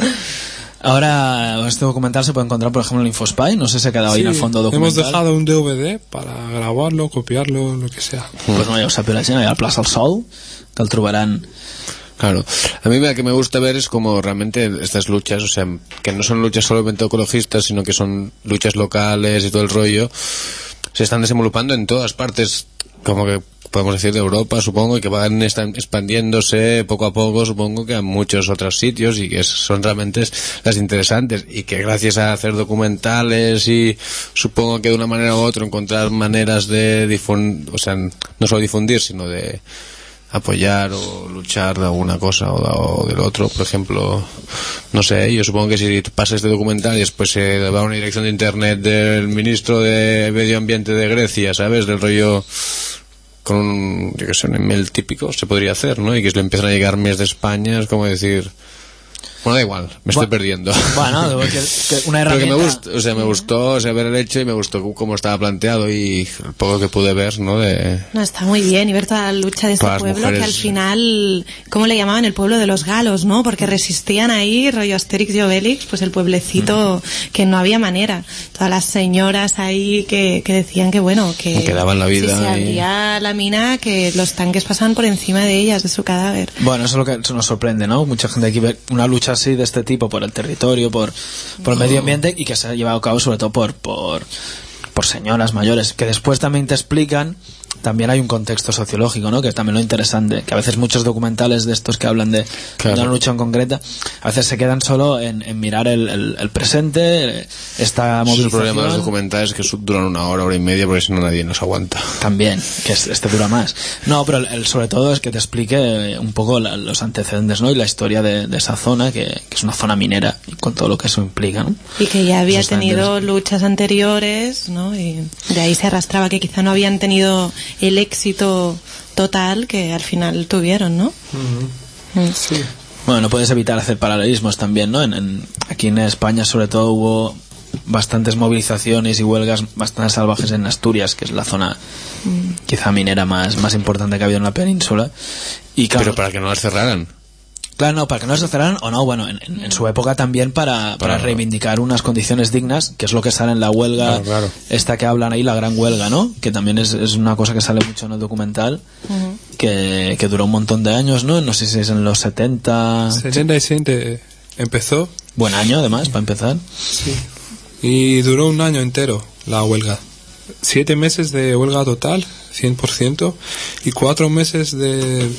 A: ahora este documental se puede encontrar, por ejemplo, en Infospy. No sé si ha quedado ahí en el fondo documental.
E: Hemos dejado un D V D para grabarlo, copiarlo, lo que sea.
A: Pues no, ja ho sap la gent, allà al Plaça del Sol, que el trobaran.
G: Claro. A mí lo que me gusta ver es como realmente estas luchas, o sea, que no son luchas solamente ecologistas, sino que son luchas locales y todo el rollo, se están desenvolupando en todas partes, como que podemos decir de Europa, supongo, y que van están expandiéndose poco a poco, supongo, que a muchos otros sitios, y que son realmente las interesantes, y que gracias a hacer documentales y supongo que de una manera u otra encontrar maneras de difundir, o sea, no solo difundir, sino de apoyar o luchar de alguna cosa o, o del otro, por ejemplo, no sé, yo supongo que si pasa este documental y después se va a una dirección de internet del ministro de Medio Ambiente de Grecia, ¿sabes? Del rollo con un, yo que sé, un email típico, se podría hacer, ¿no? Y que le empiezan a llegar mails de España, es como decir... Bueno, da igual, me estoy
A: Bu-
G: perdiendo.
A: Bueno, que, que una
G: Pero que
A: herramienta...
G: me gustó, o sea, me gustó, o sea, ver el hecho, y me gustó cómo estaba planteado y el poco que pude ver, ¿no? De...
C: No, está muy bien, y ver toda la lucha de este
G: Para las
C: pueblo,
G: mujeres.
C: que al final, ¿cómo le llamaban? El pueblo de los galos, ¿no? Porque resistían ahí, rollo Asterix y Obelix, pues el pueblecito que no había manera. Todas las señoras ahí que, que decían que, bueno, que...
G: Que daban la vida
C: Si se
G: y-
C: abría la mina, que los tanques pasaban por encima de ellas, de su cadáver.
A: Bueno, eso es lo que nos sorprende, ¿no? Mucha gente aquí ve una lucha así de este tipo por el territorio, por, por el medio ambiente, y que se ha llevado a cabo sobre todo por, por, por señoras mayores, que después también te explican. También hay un contexto sociológico, ¿no? Que es también lo interesante, que a veces muchos documentales de estos que hablan de,
G: Claro.
A: de una lucha en concreta, a veces se quedan solo en, en mirar el, el, el presente, esta
G: Ese es el
A: movilización.
G: problema de los documentales, que su- duran una hora, hora y media, porque si no nadie nos aguanta.
A: También, que es- este dura más. No, pero el, el sobre todo es que te explique un poco la- los antecedentes, ¿no? Y la historia de, de esa zona, que, que es una zona minera, y con todo lo que eso implica, ¿no?
C: Y que ya había
A: Eso está
C: tenido
A: interesante.
C: luchas anteriores, ¿no? Y de ahí se arrastraba que quizá no habían tenido el éxito total que al final tuvieron, ¿no? Mm.
E: Sí.
A: Bueno, no puedes evitar hacer paralelismos también, ¿no? En, en- aquí en España sobre todo hubo bastantes movilizaciones y huelgas bastante salvajes en Asturias, que es la zona quizá minera más, más importante que ha habido en la península. Y claro,
G: Pero para que no las cerraran.
A: Claro, no, para que no se cerraran, o no, bueno, en, en- en su época también para, para
G: Claro.
A: reivindicar unas condiciones dignas, que es lo que sale en la huelga,
G: Claro, claro.
A: esta que hablan ahí, la gran huelga, ¿no? Que también es, es una cosa que sale mucho en el documental, que, que duró un montón de años, ¿no? No sé si es en los setenta...
E: setenta y siete empezó,
A: Buen año, además, para empezar.
E: sí, y duró un año entero la huelga. Siete meses de huelga total, cien por ciento, y cuatro meses de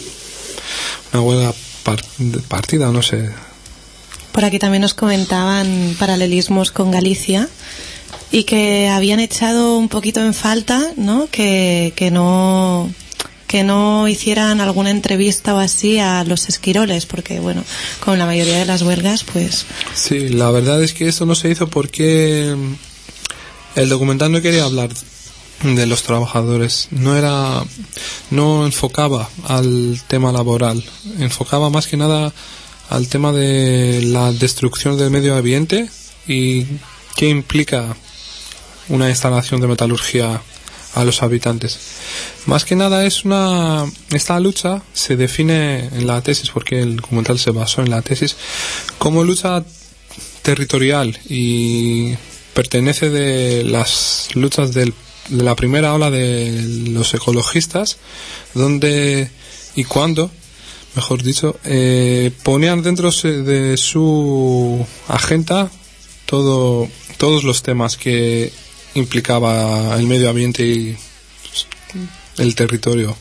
E: una huelga par- de partida, no sé.
C: Por aquí también nos comentaban paralelismos con Galicia y que habían echado un poquito en falta, ¿no? Que, que no que no hicieran alguna entrevista o así a los esquiroles, porque bueno, con la mayoría de las huelgas, pues...
E: Sí, la verdad es que eso no se hizo porque el documental no quería hablar de los trabajadores, no era, no enfocaba al tema laboral, enfocaba más que nada al tema de la destrucción del medio ambiente y qué implica una instalación de metalurgia a los habitantes. Más que nada es una, esta lucha se define en la tesis, porque el documental se basó en la tesis, como lucha territorial y pertenece de las luchas del, de la primera ola de los ecologistas, donde y cuando, mejor dicho, eh, ponían dentro de su agenda todo, todos los temas que implicaba el medio ambiente y el territorio.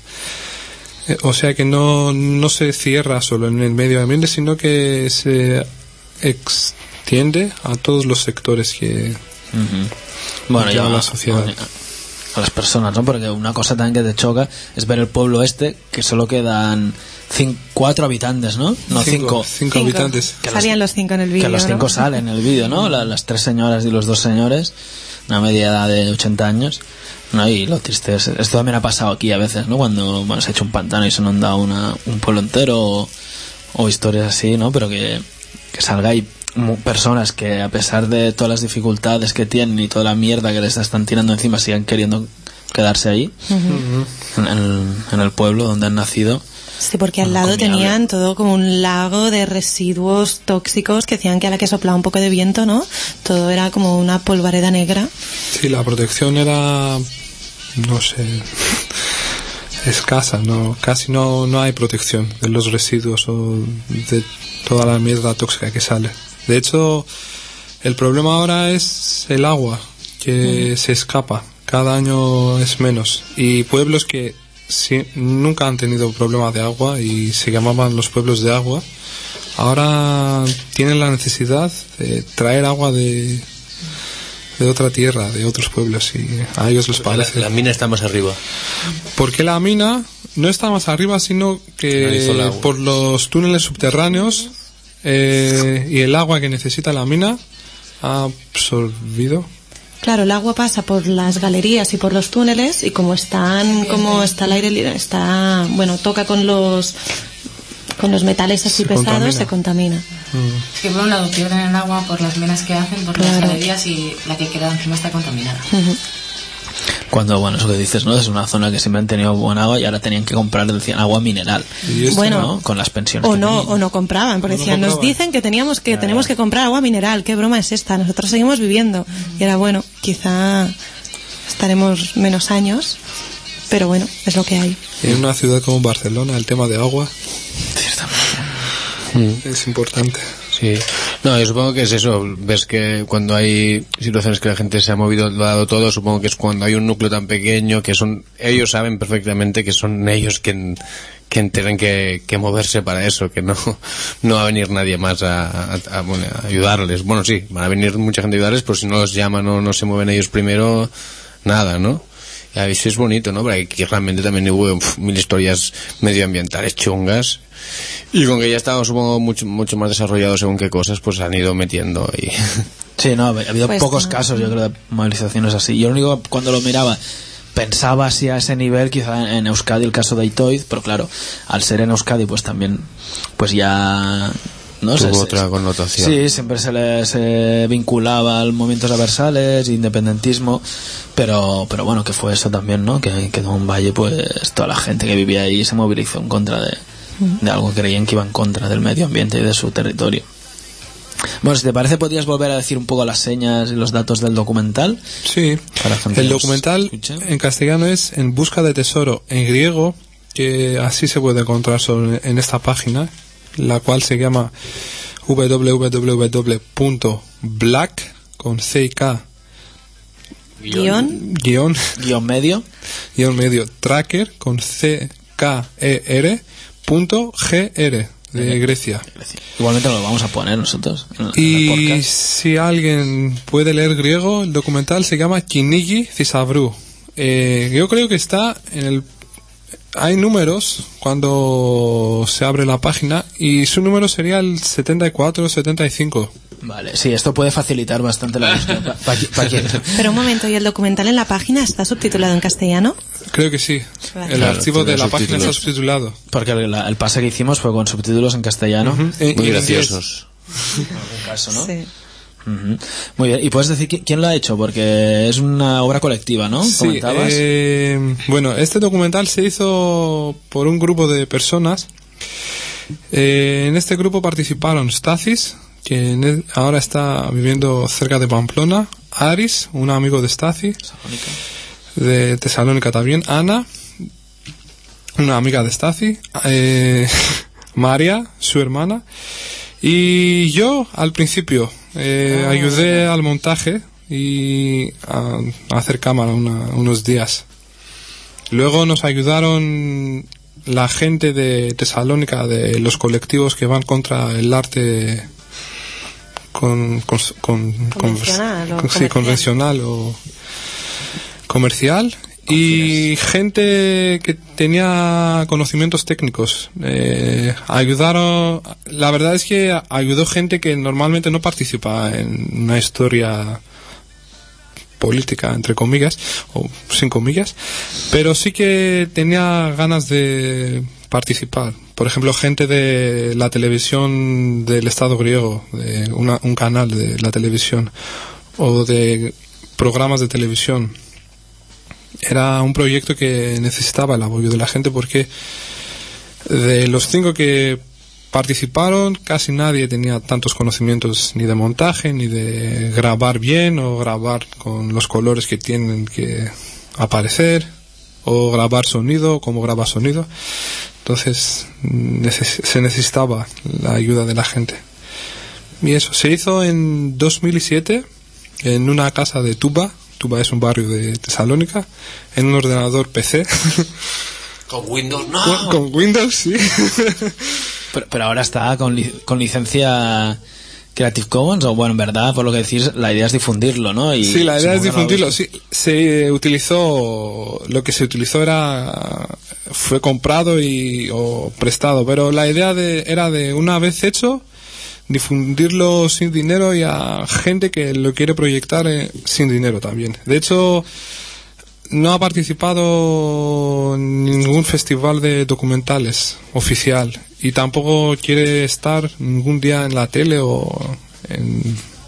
E: O sea que no, no se cierra solo en el medio ambiente, sino que se extiende a todos los sectores que
A: uh-huh. bueno,
E: lleva
A: ya
E: la sociedad.
A: A las personas, ¿no? Porque una cosa también que te choca es ver el pueblo este, que solo quedan cinco, cuatro habitantes, ¿no? No, cinco.
E: Cinco, cinco habitantes.
C: Que salían los, los cinco en el vídeo.
A: Que los cinco, ¿no? Salen en el vídeo, ¿no? La, las tres señoras y los dos señores, una media edad de ochenta años, ¿no? Y lo triste es, esto también ha pasado aquí a veces, ¿no? Cuando bueno, se ha hecho un pantano y se inunda una, un pueblo entero o, o historias así, ¿no? Pero que, que salga ahí personas que a pesar de todas las dificultades que tienen y toda la mierda que les están tirando encima sigan queriendo quedarse ahí, uh-huh. en, el, en el pueblo donde han nacido.
C: Sí, porque al lado
A: comiable.
C: Tenían todo como un lago de residuos tóxicos que decían que a la que soplaba un poco de viento, ¿no? Todo era como una polvareda negra.
E: Sí, la protección era, no sé, escasa, no, casi no, no hay protección de los residuos o de toda la mierda tóxica que sale. De hecho, el problema ahora es el agua que mm. se escapa. Cada año es menos. Y pueblos que sí, nunca han tenido problema de agua y se llamaban los pueblos de agua, ahora tienen la necesidad de traer agua de, de otra tierra, de otros pueblos, y a ellos les parece.
G: La, la mina está más arriba.
E: Porque la mina no está más arriba, sino que por los túneles subterráneos eh, y el agua que necesita la mina ha absorbido.
C: Claro, el agua pasa por las galerías y por los túneles y como están, como está el aire libre, está, bueno, toca con los con los metales así se pesados, contamina. se contamina.
D: Mm. Es que por un lado pierden el agua por las minas que hacen, por claro. las galerías, y la que queda encima está contaminada.
C: Uh-huh.
A: Cuando, bueno, eso que dices, ¿no? Es una zona que siempre han tenido buen agua y ahora tenían que comprar, decían, agua mineral.
C: Bueno,
A: ¿no? Con las pensiones.
C: O no, o no compraban, porque no decían, compraban. Nos dicen que teníamos que, ya, tenemos ya. que comprar agua mineral. ¿Qué broma es esta? Nosotros seguimos viviendo. Y era bueno, quizá estaremos menos años, pero bueno, es lo que hay.
E: En una ciudad como Barcelona, el tema de agua
A: ciertamente
E: es importante.
G: Sí, no, yo supongo que es eso, ves que cuando hay situaciones que la gente se ha movido, lo ha dado todo, supongo que es cuando hay un núcleo tan pequeño que son, ellos saben perfectamente que son ellos quien, quien tienen que, que moverse para eso, que no, no va a venir nadie más a, a, a, bueno, a ayudarles. Bueno, sí, van a venir mucha gente a ayudarles, pero si no los llaman o no se mueven ellos primero, nada, ¿no? Y a veces es bonito, ¿no? Porque aquí realmente también hubo uf, mil historias medioambientales chungas. Y con que ya estaba, supongo, mucho, mucho más desarrollado según qué cosas, pues han ido metiendo y...
A: Sí, no, ha habido
C: pues
A: pocos
C: no.
A: casos, yo creo, de movilizaciones así. Yo lo único, cuando lo miraba, pensaba así a ese nivel, quizá en Euskadi el caso de Itoiz, pero claro, al ser en Euskadi, pues también, pues ya... ¿no?
G: Tuvo
A: se,
G: otra
A: se,
G: connotación.
A: Sí, siempre se le se vinculaba al movimiento transversales, independentismo, pero pero bueno, que fue eso también, ¿no? Que, que en un valle, pues toda la gente que vivía ahí se movilizó en contra de, de algo que creían que iba en contra del medio ambiente y de su territorio. Bueno, si te parece, podrías volver a decir un poco las señas y los datos del documental.
E: Sí, el documental escuche. En castellano es En busca de tesoro, en griego, que así se puede encontrar sobre, en esta página, la cual se llama www punto black con c y k
C: guión
E: guión
A: guión medio
E: guión medio tracker con c k e r punto g r de Grecia.
A: Igualmente lo vamos a poner nosotros en,
E: y
A: en el podcast.
E: Si alguien puede leer griego, el documental se llama Kinigi Thysavru. Eh, yo creo que está en el hay números cuando se abre la página y su número sería el setenta y cuatro setenta y cinco.
A: Vale, sí, esto puede facilitar bastante la búsqueda. Pa, pa, pa quien...
C: Pero un momento, ¿y el documental en la página está subtitulado en castellano?
E: Creo que sí.
C: Vale.
E: El
G: Claro,
E: archivo de
G: tiene
E: la página está
G: subtítulos.
E: subtitulado.
A: Porque el, la- el pase que hicimos fue con subtítulos en castellano.
E: Ujú. En-
G: Muy
E: en
G: graciosos.
A: En algún caso, ¿no?
C: Sí.
A: Ujú. Muy bien, y puedes decir qui- quién lo ha hecho, porque es una obra colectiva, ¿no?
E: Sí,
A: Comentabas.
E: eh, bueno, este documental se hizo por un grupo de personas. Eh, en este grupo participaron Stathis, que en el- ahora está viviendo cerca de Pamplona, Aris, un amigo de Stathis, de Tesalónica también, Ana, una amiga de Stathis, eh, María, su hermana, y yo al principio eh,
A: Ah.
E: ayudé al montaje y a, a hacer cámara una- unos días. Luego nos ayudaron la gente de Tesalónica, de los colectivos que van contra el arte con, con, con- con-
C: Convencional o
E: con- sí,
C: comercial.
E: convencional o comercial, y gente que tenía conocimientos técnicos. Eh, ayudaron, la verdad es que ayudó gente que normalmente no participa en una historia política, entre comillas, o sin comillas, pero sí que tenía ganas de participar. Por ejemplo, gente de la televisión del Estado griego, de una- un canal de la televisión, o de programas de televisión. Era un proyecto que necesitaba el apoyo de la gente, porque de los cinco que participaron, casi nadie tenía tantos conocimientos ni de montaje, ni de grabar bien, o grabar con los colores que tienen que aparecer, o grabar sonido, cómo graba sonido. Entonces neces- se necesitaba la ayuda de la gente. Y eso, se hizo en dos mil siete en una casa de Tuba. Tuba es un barrio de Tesalónica, en un ordenador P C.
G: Con Windows, no.
E: con, con Windows, sí.
A: Pero, pero ahora está con, li- con licencia Creative Commons, o bueno, en verdad, por lo que decís, la idea es difundirlo, ¿no? Y
E: Sí, la idea es
A: supongo que no lo
E: difundirlo.
A: habéis-
E: Sí, se utilizó, lo que se utilizó era, fue comprado y o prestado, pero la idea de, era de una vez hecho, difundirlo sin dinero y a gente que lo quiere proyectar eh, sin dinero también. De hecho, no ha participado en ningún festival de documentales oficial, y tampoco quiere estar ningún día en la tele o en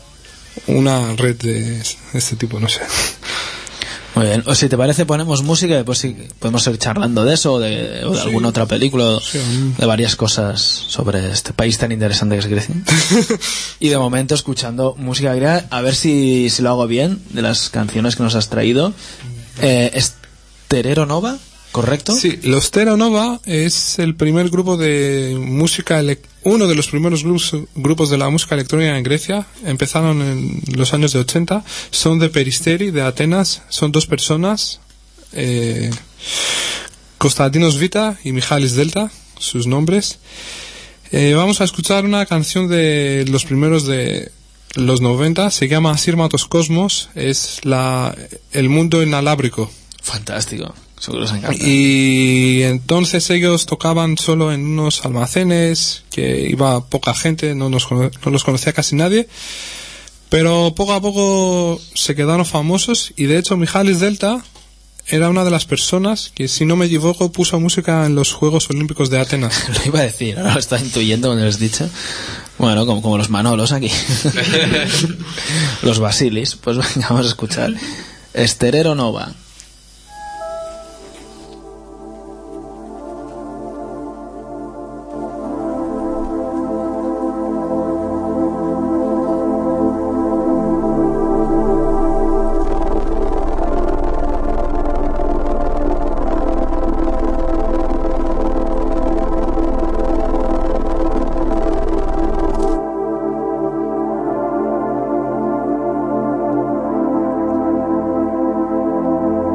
E: una red de este tipo, no sé.
A: Muy bien, o si te parece ponemos música y después sí podemos seguir charlando de eso o de, o de
E: Sí.
A: alguna otra película,
E: Sí, um.
A: de varias cosas sobre este país tan interesante que es Grecia. Y de momento escuchando música griega, a ver si, si lo hago bien, de las canciones que nos has traído. Eh, ¿Es Terero Nova, correcto?
E: Sí, los Terra Nova es el primer grupo de música, elec- uno de los primeros grupos, grupos de la música electrónica en Grecia. Empezaron en los años de ochenta. Son de Peristeri, de Atenas. Son dos personas, eh, Konstantinos Vita y Michalis Delta, sus nombres. Eh, vamos a escuchar una canción de los primeros de los noventa, se llama Sirmatos Cosmos, es la, el mundo en alábrico.
A: Fantástico, seguro os encanta.
E: Y entonces ellos tocaban solo en unos almacenes, que iba poca gente, no, nos, cono- no los conocía casi nadie, pero poco a poco se quedaron famosos, y de hecho Michalis Delta era una de las personas que, si no me equivoco, puso música en los Juegos Olímpicos de Atenas.
A: Lo iba a decir, ahora lo estaba intuyendo cuando lo has dicho. Bueno, como, como los Manolos aquí. Los Basilis. Pues venga, vamos a escuchar Terero Nova.
H: Thank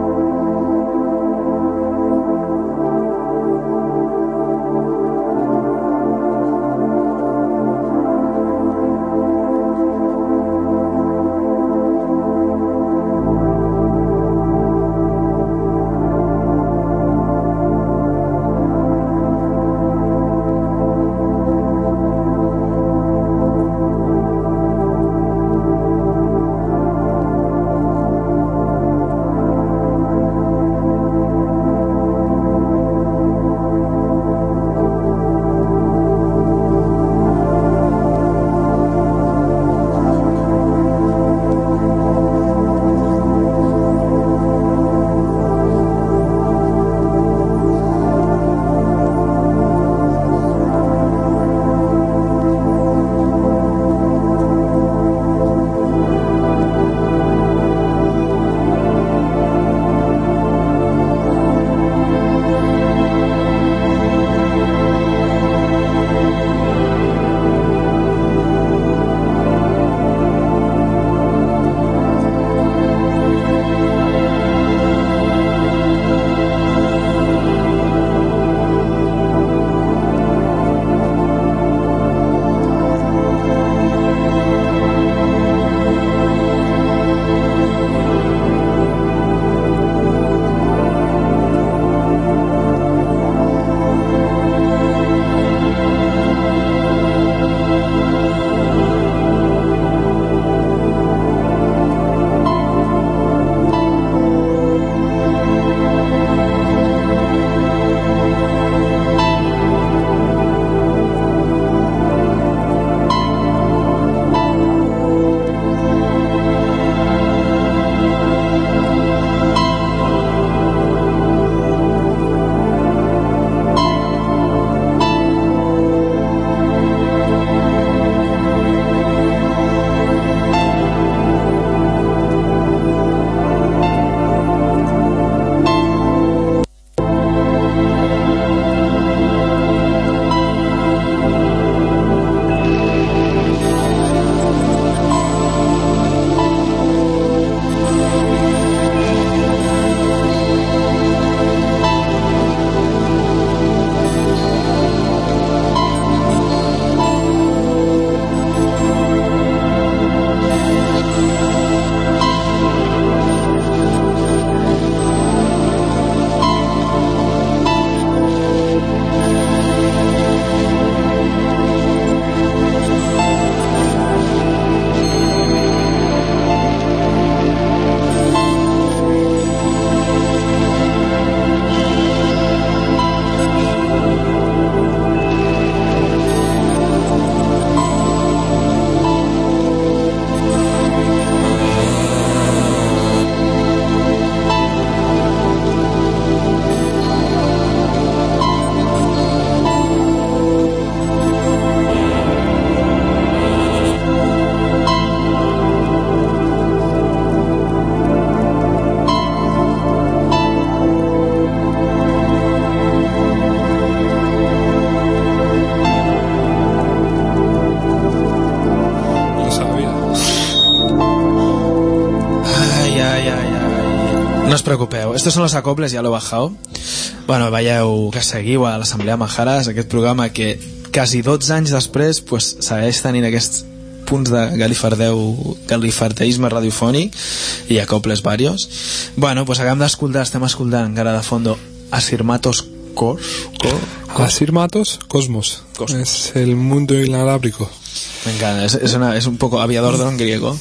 A: No os preocupeu, estos son los acoples, ya lo he bajado. Bueno, veieu que seguiu a l'Assemblea Majares, aquest programa que quasi dotze anys després pues, segueix tenint aquests punts de galifardeu, galifardeisme radiofònic i acoples varios. Bueno, pues acabem d'escoltar, estem escoltant encara de fondo Asirmatos Cos, Cos, Cos.
E: Asirmatos Cosmos.
A: Cosmos.
E: Es el mundo inalámbrico.
A: Me encanta, es, es, una, es un poco aviador don griego.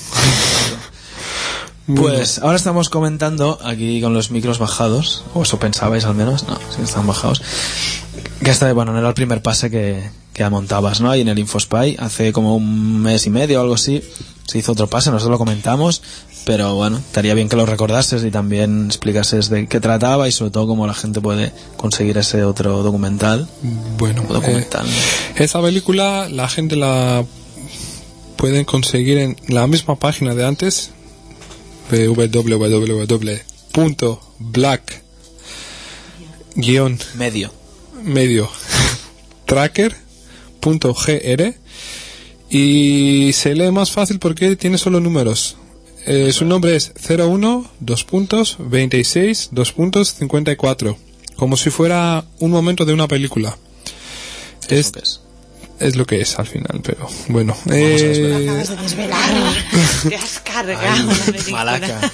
A: Pues ahora estamos comentando aquí con los micros bajados, o eso pensabais al menos, no, sí están bajados, que este, bueno, no era el primer pase que, que montabas, ¿no? Ahí en el Infospy, hace como un mes y medio o algo así, se hizo otro pase, nosotros lo comentamos, pero bueno, estaría bien que lo recordases y también explicases de qué trataba y sobre todo cómo la gente puede conseguir ese otro documental.
E: Bueno,
A: documental.
E: Eh, esa película la gente la pueden conseguir en la misma página de antes, w w w punto black guión
A: medio
E: medio tracker punto g r, y se lee más fácil porque tiene solo números. Eh, su nombre es cero uno dos puntos veintiséis dos puntos cincuenta y cuatro, como si fuera un momento de una película. Es,
A: es?
E: es lo que es al final, pero bueno.
C: Vamos
E: eh...
C: a acabas de desvelar. Te has cargado la película.
A: Malaca.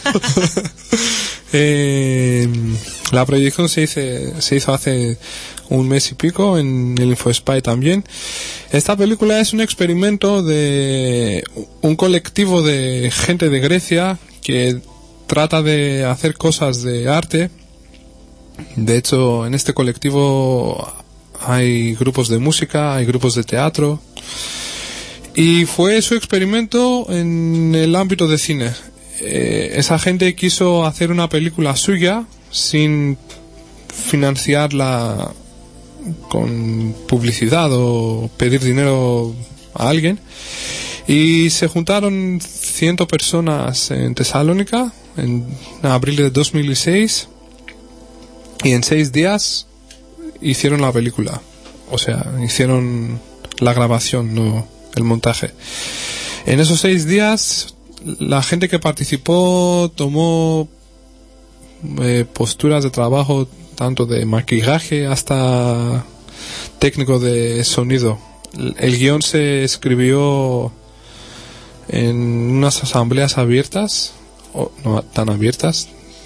E: eh, la proyección se hizo, se hizo hace un mes y pico en el Infospy también. Esta película es un experimento de un colectivo de gente de Grecia que trata de hacer cosas de arte. De hecho, en este colectivo hay grupos de música, hay grupos de teatro, y fue su experimento en el ámbito de cine. Eh, esa gente quiso hacer una película suya sin financiarla con publicidad o pedir dinero a alguien, y se juntaron cien personas en Tesalónica en abril de dos mil seis, y en seis días hicieron la película, o sea, hicieron la grabación, no el montaje. En esos seis días la gente que participó tomó eh, posturas de trabajo, tanto de maquillaje hasta técnico de sonido. El guión se escribió en unas asambleas abiertas, o no tan abiertas,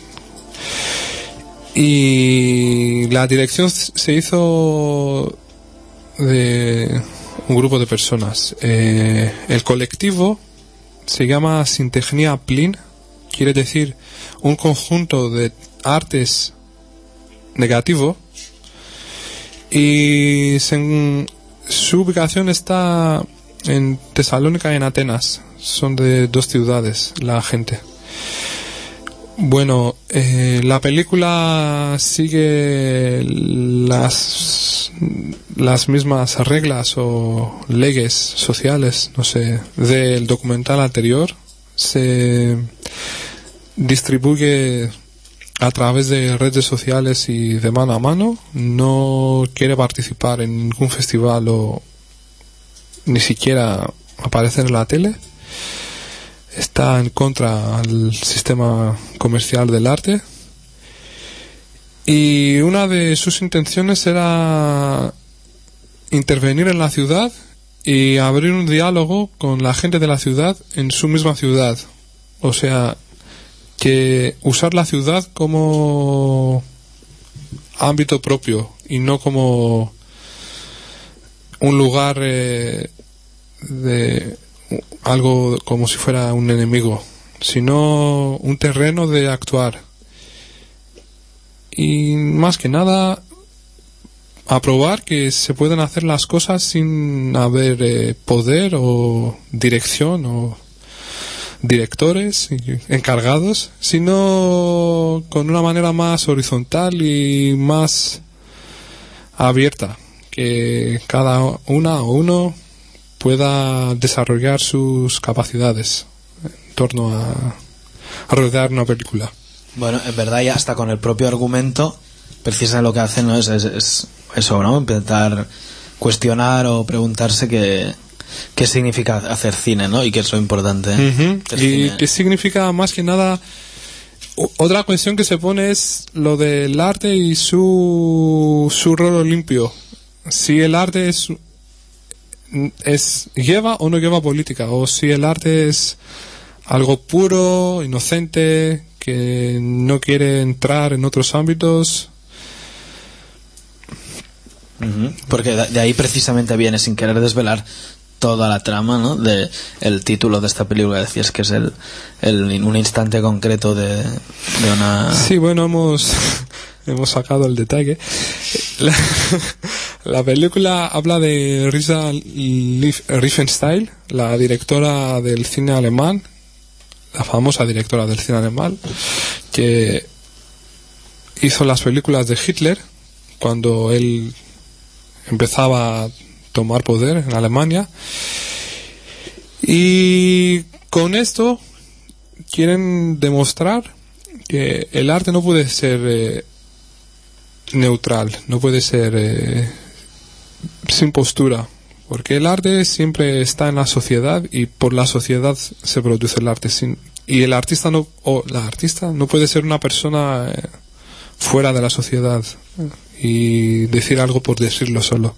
E: y la dirección se hizo de un grupo de personas. Eh, el colectivo se llama Sintechnia Plin, quiere decir un conjunto de artes negativo, y se, su ubicación está en Tesalónica y en Atenas. Son de dos ciudades la gente. Bueno, eh, la película sigue las las mismas reglas o leyes sociales, no sé, del documental anterior. Se distribuye a través de redes sociales y de mano a mano. No quiere participar en ningún festival o ni siquiera aparecer en la tele. Está en contra del sistema comercial del arte, y una de sus intenciones era intervenir en la ciudad y abrir un diálogo con la gente de la ciudad en su misma ciudad. O sea, que usar la ciudad como ámbito propio y no como un lugar eh, de algo como si fuera un enemigo, sino un terreno de actuar. Y más que nada aprobar que se pueden hacer las cosas sin haber eh, poder o dirección o directores encargados, sino con una manera más horizontal y más abierta, que cada una o uno pueda desarrollar sus capacidades en torno a, a rodear una película.
A: Bueno, en verdad ya hasta con el propio argumento, precisamente lo que hacen, ¿no? es, es, es eso, ¿no? Intentar cuestionar o preguntarse qué, qué significa hacer cine, ¿no? Y qué es lo importante.
E: Uh-huh.
A: del
E: y
A: cine.
E: qué significa más que nada Otra cuestión que se pone es lo del arte y su, su rol limpio. Si el arte es, es lleva o no lleva política, o si el arte es algo puro, inocente, que no quiere entrar en otros ámbitos.
A: Uh-huh. Porque de ahí precisamente viene, sin querer desvelar toda la trama, ¿no? De el título de esta película, decías que es el, el un instante concreto de, de una...
E: Sí, bueno, hemos hemos sacado el detalle. La, la película habla de Risa Riefenstahl, la directora del cine alemán, la famosa directora del cine alemán, que hizo las películas de Hitler cuando él empezaba a tomar poder en Alemania, y con esto quieren demostrar que el arte no puede ser eh, neutral, no puede ser eh, sin postura, porque el arte siempre está en la sociedad y por la sociedad se produce el arte, sin, y el artista no, o la artista no puede ser una persona eh, fuera de la sociedad eh, y decir algo por decirlo solo.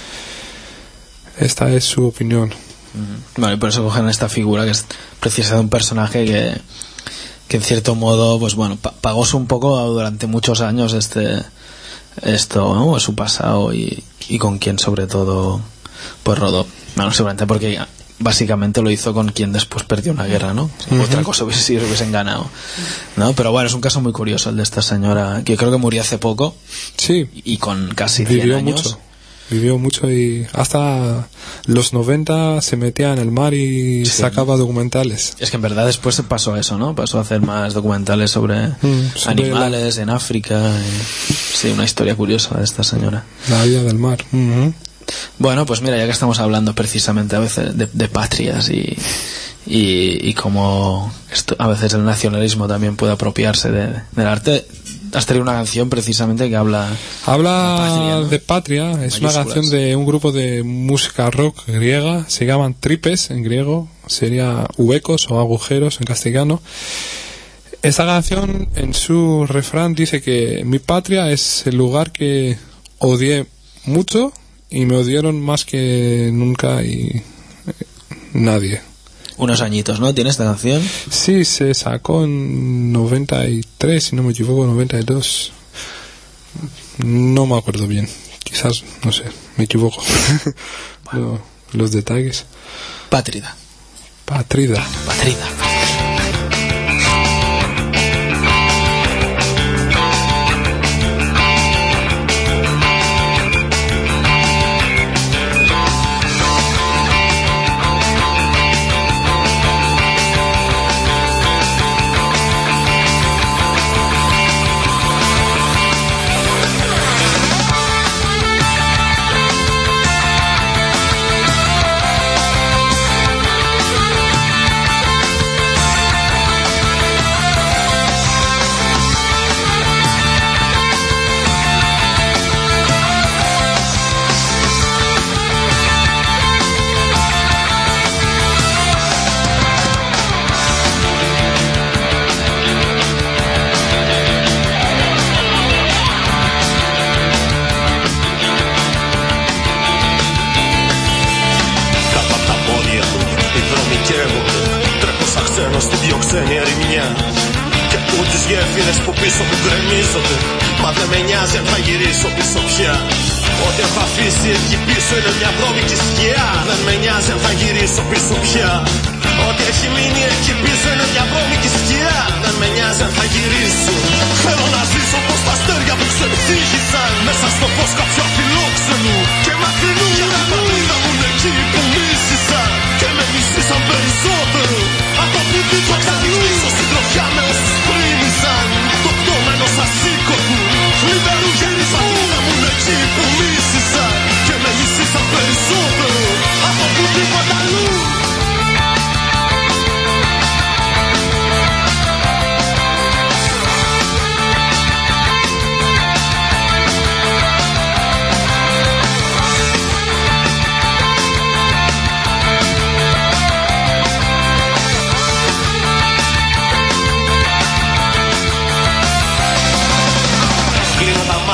E: Esta es su opinión.
A: Uh-huh. Vale, por eso cogen esta figura que es precisamente un personaje que, que en cierto modo, pues bueno, pa- pagó un poco durante muchos años este esto, ¿no? Su pasado y, y con quien sobre todo pues rodó. Bueno, seguramente porque básicamente lo hizo con quien después perdió una guerra, ¿no? Uh-huh. Otra cosa hubiese sido, hubiesen ganado, ¿no? Pero bueno, es un caso muy curioso el de esta señora, que creo que murió hace poco.
E: Sí.
A: Y con casi cien
E: Vivió
A: años.
E: Mucho. Vivió mucho y hasta los noventa se metía en el mar y sí. Sacaba documentales.
A: Es que en verdad después se pasó a eso, ¿no? Pasó a hacer más documentales sobre, mm, sobre animales la... en África. Y... Sí, una historia curiosa de esta señora.
E: La vida del mar. Uh-huh.
A: Bueno, pues mira, ya que estamos hablando precisamente a veces de, de patrias y, y, y cómo esto, a veces el nacionalismo también puede apropiarse de, del arte, has traído una canción precisamente que habla
E: habla
A: de patria, ¿no?
E: de patria. Es
A: mayúsculas.
E: Una canción de un grupo de música rock griega, se llaman tripes en griego, sería huecos o agujeros en castellano. Esta canción en su refrán dice que mi patria es el lugar que odié mucho y me odiaron más que nunca y nadie.
A: Unos añitos, ¿no? ¿Tiene esta canción?
E: Sí, se sacó en noventa y tres, si no me equivoco, noventa y dos. No me acuerdo bien. Quizás, no sé, me equivoco. Bueno. Lo, los detalles.
A: Pátrida.
E: Patrida.
A: Patrida.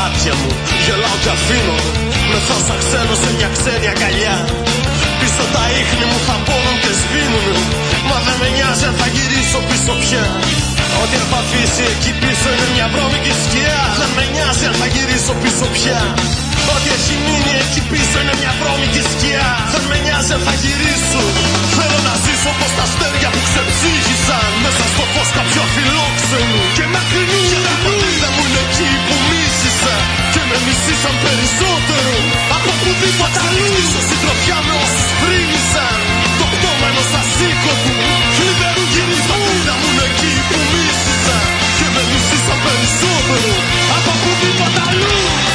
I: μάτια μου γελάω κι αφήνομαι μεθά σαν ξένο σε μια ξένη αγκαλιά. Πίσω τα ίχνη μου θα πόνουν και σβήνουνε, μα δεν με νοιάζει αν θα γυρίσω πίσω πια. Ό,τι έχω αφήσει εκεί πίσω είναι μια βρώμικη σκιά. Δεν με νοιάζει αν θα γυρίσω πίσω πια. Ό,τι έχει μείνει εκεί πίσω είναι μια βρώμικη σκιά. Δεν με νοιάζει αν θα γυρίσω. Θέλω να ζήσω όπως τα αστέρια που ξεψύχησαν μέσα στο φως κάποιου αφιλόξενου και μακρινού. Και τα πατρίδα μου είναι εκεί που μίσησα και με μισήσαν περισσότερο από οπουδήποτε αλλού. Ίσως συντροφιά με όσους φρύνησαν το πτώμα ενός ασήκωτου θλιβερού γυρί. Τα πατρίδα μου είναι εκεί που μίσησα και με μισήσαν περισσότερο από οπουδήποτε αλλού.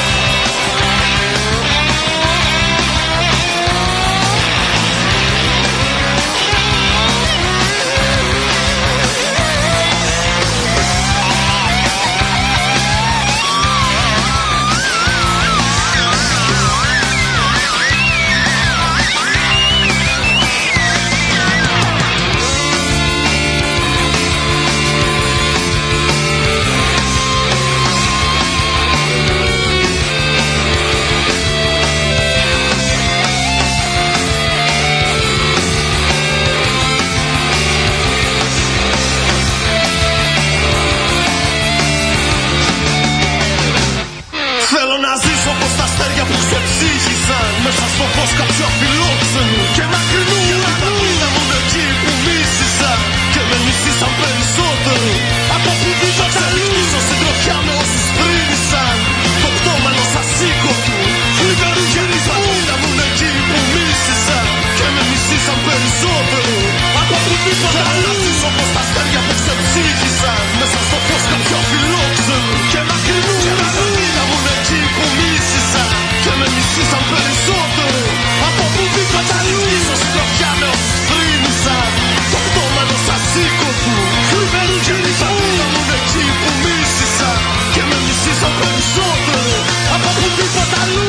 I: Μέσα στο φως κάποιου αφιλόξενου και μακρινού. Και τα πατρίδα μου είναι εκεί που μίσησα και με μισήσαν περισσότερο από οπουδήποτε αλλού. Ίσως συντροφιά με όσους φρύνησαν το πτώμα ενός ασήκωτου θλιβερού γερί. Τα πατρίδα μου είναι εκεί που μίσησα και με μισήσαν περισσότερο από οπουδήποτε αλλού. Να ζήσω όπως τα αστέρια που ξεψύχησαν μέσα στο φως κάποιου αφιλόξενου και μακρινού. Και τα πατρίδα μου είναι εκεί που μίσησα και με μισήσαν περισσότερο από οπουδήποτε αλλού. Ίσως συντροφιά με όσους φρύνησαν το πτώμα ενός ασήκωτου θλιβερού γερί. Τα πατρίδα μου είναι εκεί που μίσησα και με μισήσαν περισσότερο από οπουδήποτε αλλού.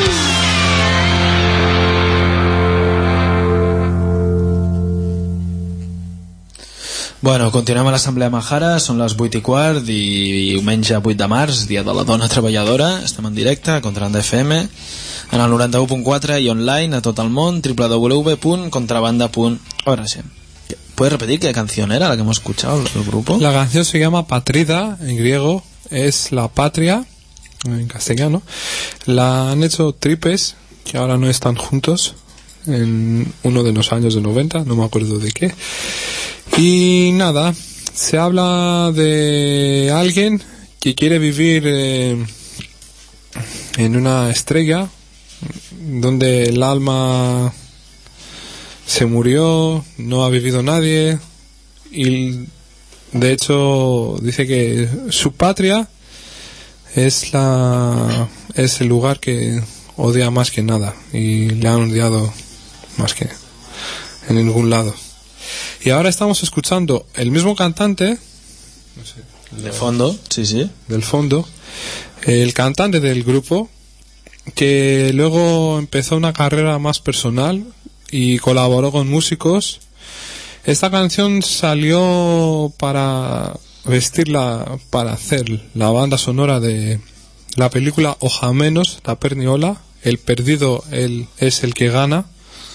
A: Bueno, continuem a l'Assemblea Mahara, són les vuit i quart, diumenge vuit de març, dia de la dona treballadora. Estem en directe a Contrabanda F M, en el noranta-u punt quatre i online a tot el món, doble u doble u doble u punt contrabanda punt org. ¿Puedes repetir qué canción era la que hemos escuchado, el grupo?
E: La canción se llama Patrida, en griego, es la patria, en castellano. La han hecho Tripes, que ahora no están juntos, en uno de los años de noventa, no me acuerdo de qué. Y nada, se habla de alguien que quiere vivir eh, en una estrella donde el alma se murió, no ha vivido nadie, y de hecho dice que su patria es la es el lugar que odia más que nada, y le han odiado más que en ningún lado. Y ahora estamos escuchando el mismo cantante, no sé,
A: de fondo, sí, sí,
E: del fondo, el cantante del grupo, que luego empezó una carrera más personal y colaboró con músicos. Esta canción salió para vestirla, para hacer la banda sonora de la película Oja Menos, La Perniola. El perdido él es el que gana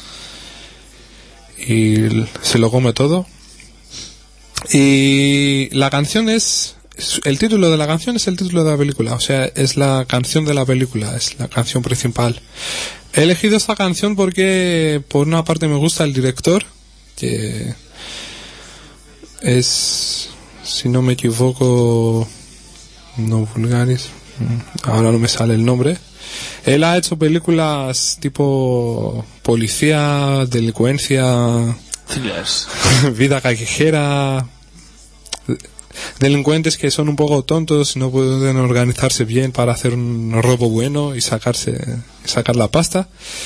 E: y se lo come todo. Y la canción es, el título de la canción es el título de la película, o sea, es la canción de la película, es la canción principal. He elegido esta canción porque por una parte me gusta el director, que es, si no me equivoco, no Vulgaris, ahora no me sale el nombre. Él ha hecho películas tipo policía, delincuencia,
A: thrillers,
E: vida callejera, delincuentes que son un poco tontos y no pueden organizarse bien para hacer un robo bueno y sacarse sacar la pasta.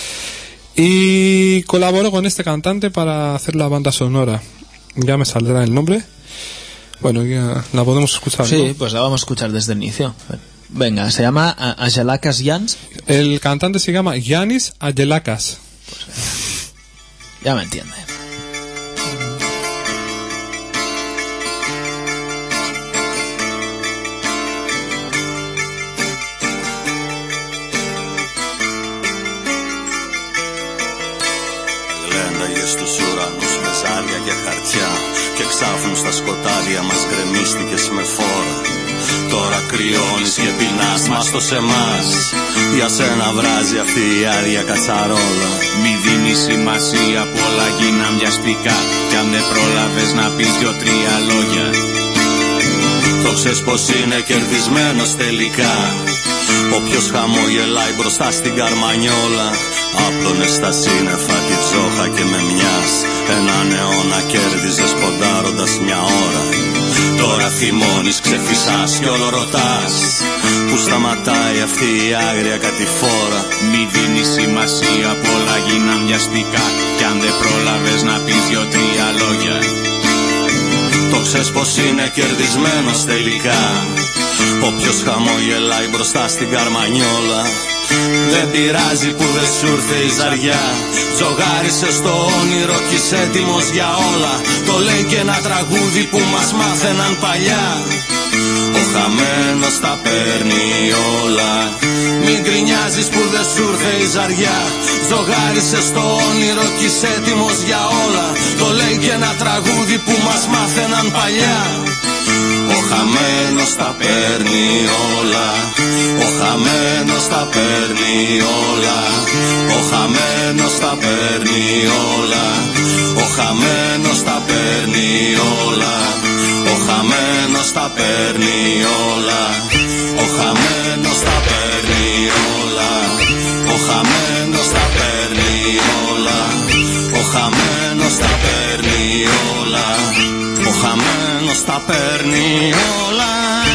E: Y colaboró con este cantante para hacer la banda sonora. Ya me saldrá el nombre. Bueno, ya la podemos escuchar,
A: sí,
E: ¿no?
A: Pues la vamos a escuchar desde el inicio. Venga, se llama Agelakas Jans.
E: El cantante se llama Yanis Agelakas.
A: Pues venga, ya me entiende.
I: καράφουν στα σκοτάδια μας, γκρεμίστηκες με φόρα. Τώρα κρυώνεις και πεινάς, μας το σε εμάς. Για σένα βράζει αυτή η άδεια κατσαρόλα.
J: Μη δίνεις σημασία, πολλά γίναν βιαστικά. Κι αν δεν πρόλαβες να πεις δυο-τρία λόγια,
I: το ξέρεις πως είναι κερδισμένος τελικά. Όποιος χαμογελάει μπροστά στην καρμανιόλα, άπλωνε στα σύννεφα τη τζόχα και με μιας έναν αιώνα κέρδιζες ποντάροντας μια ώρα. Τώρα θυμώνεις, ξεφυσάς κι όλο ρωτάς που σταματάει αυτή η άγρια κατηφόρα.
J: Μη δίνεις σημασία, πολλά γίναν βιαστικά. Κι αν δεν πρόλαβες να πεις δυο-τρία λόγια,
I: το ξέρεις πως είναι κερδισμένος τελικά. Όποιος χαμογελάει μπροστά στην καρμανιόλα, δεν πειράζει που δεν σου ήρθε η ζαριά. Τζογάρισες στο όνειρο κι είσαι έτοιμος για όλα. Το λέει και ένα τραγούδι που μας μάθαιναν παλιά. Ο χαμένος τα παίρνει όλα. Μην γκρινιάζεις που δεν σου ήρθε η ζαριά. Τζογάρισες στο όνειρο κι είσαι έτοιμος για όλα. Το λέει και ένα τραγούδι που μας μάθαιναν παλιά. Ο χαμένος τα παίρνει όλα. Ο χαμένος τα παίρνει όλα. Ο χαμένος τα παίρνει όλα. Ο χαμένος τα παίρνει όλα. Ο χαμένος τα παίρνει όλα. Ο χαμένος τα παίρνει όλα. Ο χαμένος τα παίρνει όλα. Ο χαμένος τα παίρνει όλα. Ο χαμένος τα παίρνει όλα.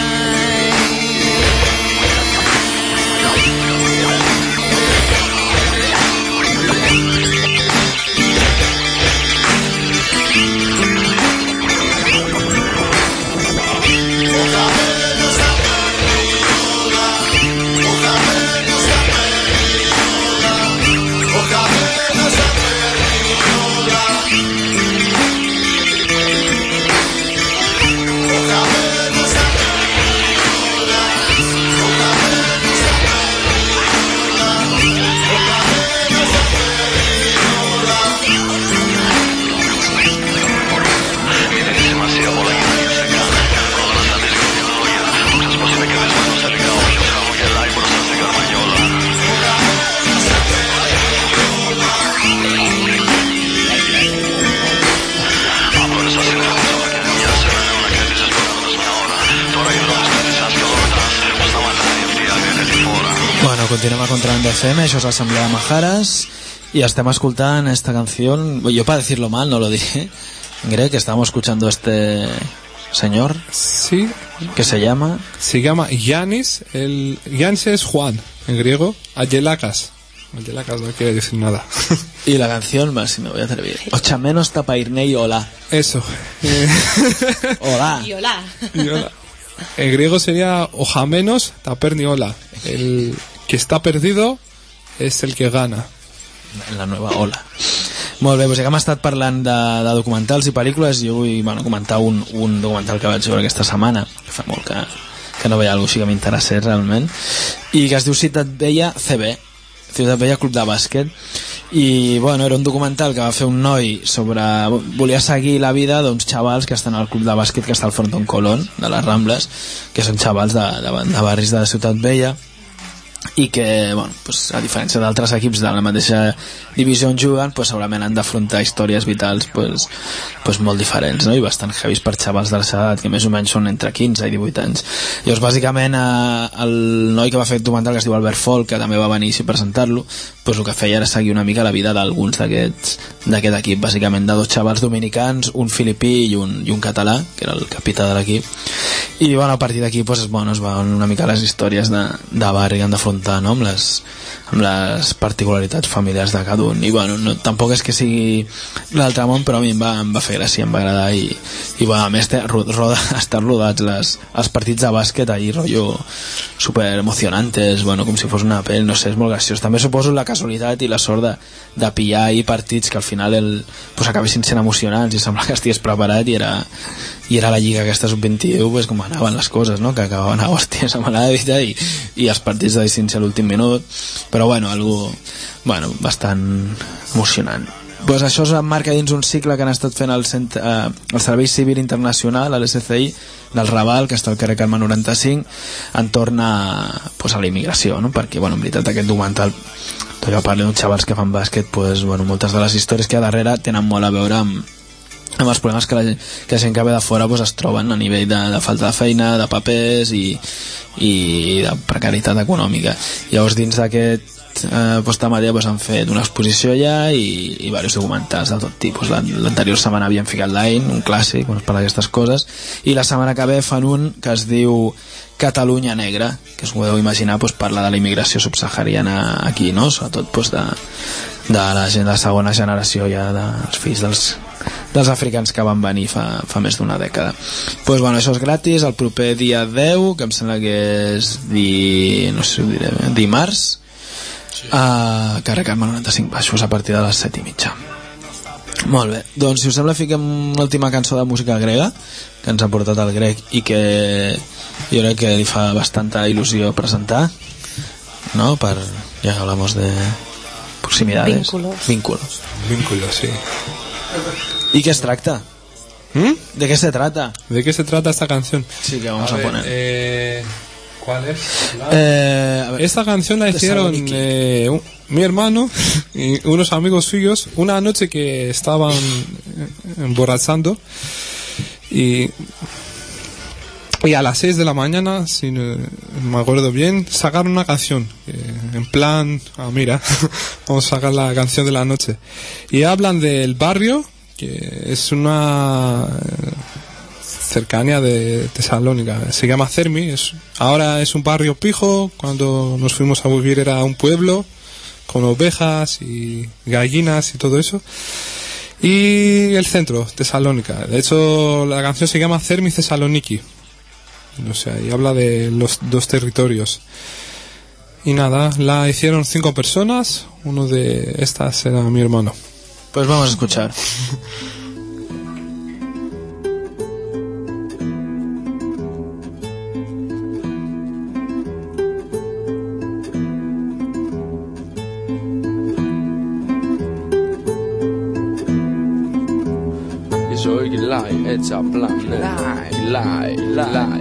A: Continuem a Contrabanda F M, això és l'Assemblea de Majares y estem escoltant esta canción. Yo para decirlo mal no lo dije en grec, estábamos escuchando este señor,
E: sí,
A: que se llama
E: se llama Yanis. El Yanis es Juan en griego. Agelakas, Agelakas no quiere decir nada.
A: Y la canción, más si me voy a atrever, Ochamenos tapairnei hola.
E: Eso.
A: Hola.
C: Y hola.
E: Y hola. En griego sería Ojamenos taperni hola. El que està perdido és el que gana.
A: En la nova ola. Molt bé, doncs ja que hem estat parlant de, de documentals i pel·lícules, jo vull bueno, comentar un, un documental que vaig veure aquesta setmana, que fa molt que, que no veia alguna cosa així que m'interessés realment, i que es diu Ciutat Vella C B, Ciutat Vella Club de Bàsquet, i bueno, era un documental que va fer un noi sobre... volia seguir la vida d'uns xavals que estan al club de bàsquet que està al Frontón Colón, de les Rambles, que són xavals de, de, de barris de Ciutat Vella, i que, bueno, pues, a diferència d'altres equips de la mateixa divisió on juguen, pues, segurament han d'afrontar històries vitals pues, pues, molt diferents, no? I bastant heavies per xavals de la seva edat, que més o menys són entre quinze i divuit anys. Llavors, bàsicament, eh, el noi que va fer el documental, que es diu Albert Folk, que també va venir a presentar-lo, pues, el que feia era seguir una mica la vida d'alguns d'aquest equip, bàsicament de dos xavals dominicans, un filipí i un, i un català, que era el capità de l'equip. I bueno, a partir d'aquí pues, bueno, es van una mica les històries de, de barri que han d'afrontar, no? amb, les, amb les particularitats familiars de cada un. I bueno, no, tampoc és que sigui l'altre món, però a mi em va, em va fer gràcia, em va agradar, i, i bueno, a més roda, estar rodats les, els partits de bàsquet ahí, rotllo super emocionantes, bueno, com si fos una pel, no sé, és molt graciós. També suposo la casualitat i la sort de, de pillar ahí partits que al final el, pues, acabessin sent emocionants i sembla que estigués preparat, i era, i era la lliga aquesta sub vint-i-u, pues, com anaven les coses, no? Que acabaven a hòsties amb la vida, i, i els partits de distinció a l'últim minut, però bueno, algo bueno, bastant emocionant. pues això s'emmarca dins un cicle que han estat fent el, centre, eh, el Servei Civil Internacional, l'S C I, del Raval, que està al carrer Carme noranta-cinc, entorn a, pues, a la immigració, no? Perquè, bueno, en veritat, aquest documental, tot jo parlo d'uns xavals que fan bàsquet, pues, bueno, moltes de les històries que hi ha darrere tenen molt a veure amb, amb els problemes que la, que la gent que ve de fora pues, es troben a nivell de, de falta de feina, de papers i, i de precarietat econòmica. Llavors, dins d'aquest eh, pues, tamadea pues, han fet una exposició allà i, i diversos documentals de tot tipus. L'anterior setmana havien ficat l'Ain, un clàssic on es parla d'aquestes coses, i la setmana que ve fan un que es diu Catalunya Negra, que us podeu imaginar pues, parla de la immigració subsahariana aquí, no? Sobretot pues, de, de la gent de segona generació ja dels fills dels, dels africans que van venir fa, fa més d'una dècada. Pues, bueno, això és gratis el proper dia deu, que em sembla que és di, no sé si ho diré, dimarts, sí. A carrer Carme noranta-cinc baixos a partir de les set i mitja. Molt bé, doncs si us sembla fiquem una última cançó de música grega que ens ha portat el grec i que jo crec que li fa bastanta il·lusió presentar, no? Per, ja que hablamos de proximidades,
C: vínculos,
A: vínculos.
E: Vínculos, sí.
A: ¿Y qué se trata? ¿Mm? ¿De qué se trata?
E: ¿De qué se trata esta canción?
A: Sí, que vamos a,
E: a ver,
A: poner.
E: Eh, ¿Cuál es? La...
A: Eh, a ver,
E: esta canción la hicieron eh, un, mi hermano y unos amigos suyos una noche que estaban emborrachando y, y a las seis de la mañana, si no me acuerdo bien, sacaron una canción eh, en plan, ah, mira, vamos a sacar la canción de la noche, y hablan del barrio, que es una eh, cercanía de Tesalónica, se llama Cermi, es, ahora es un barrio pijo, cuando nos fuimos a vivir era un pueblo con ovejas y gallinas y todo eso, y el centro, Tesalónica. De hecho la canción se llama Cermi Thessaloniki, o sea, y habla de los dos territorios. Y nada, la hicieron cinco personas, uno de estas era mi hermano.
A: Pues vamos a escuchar.
K: Η ζωή κυλάει έτσι απλά, ναι, κυλάει, κυλάει.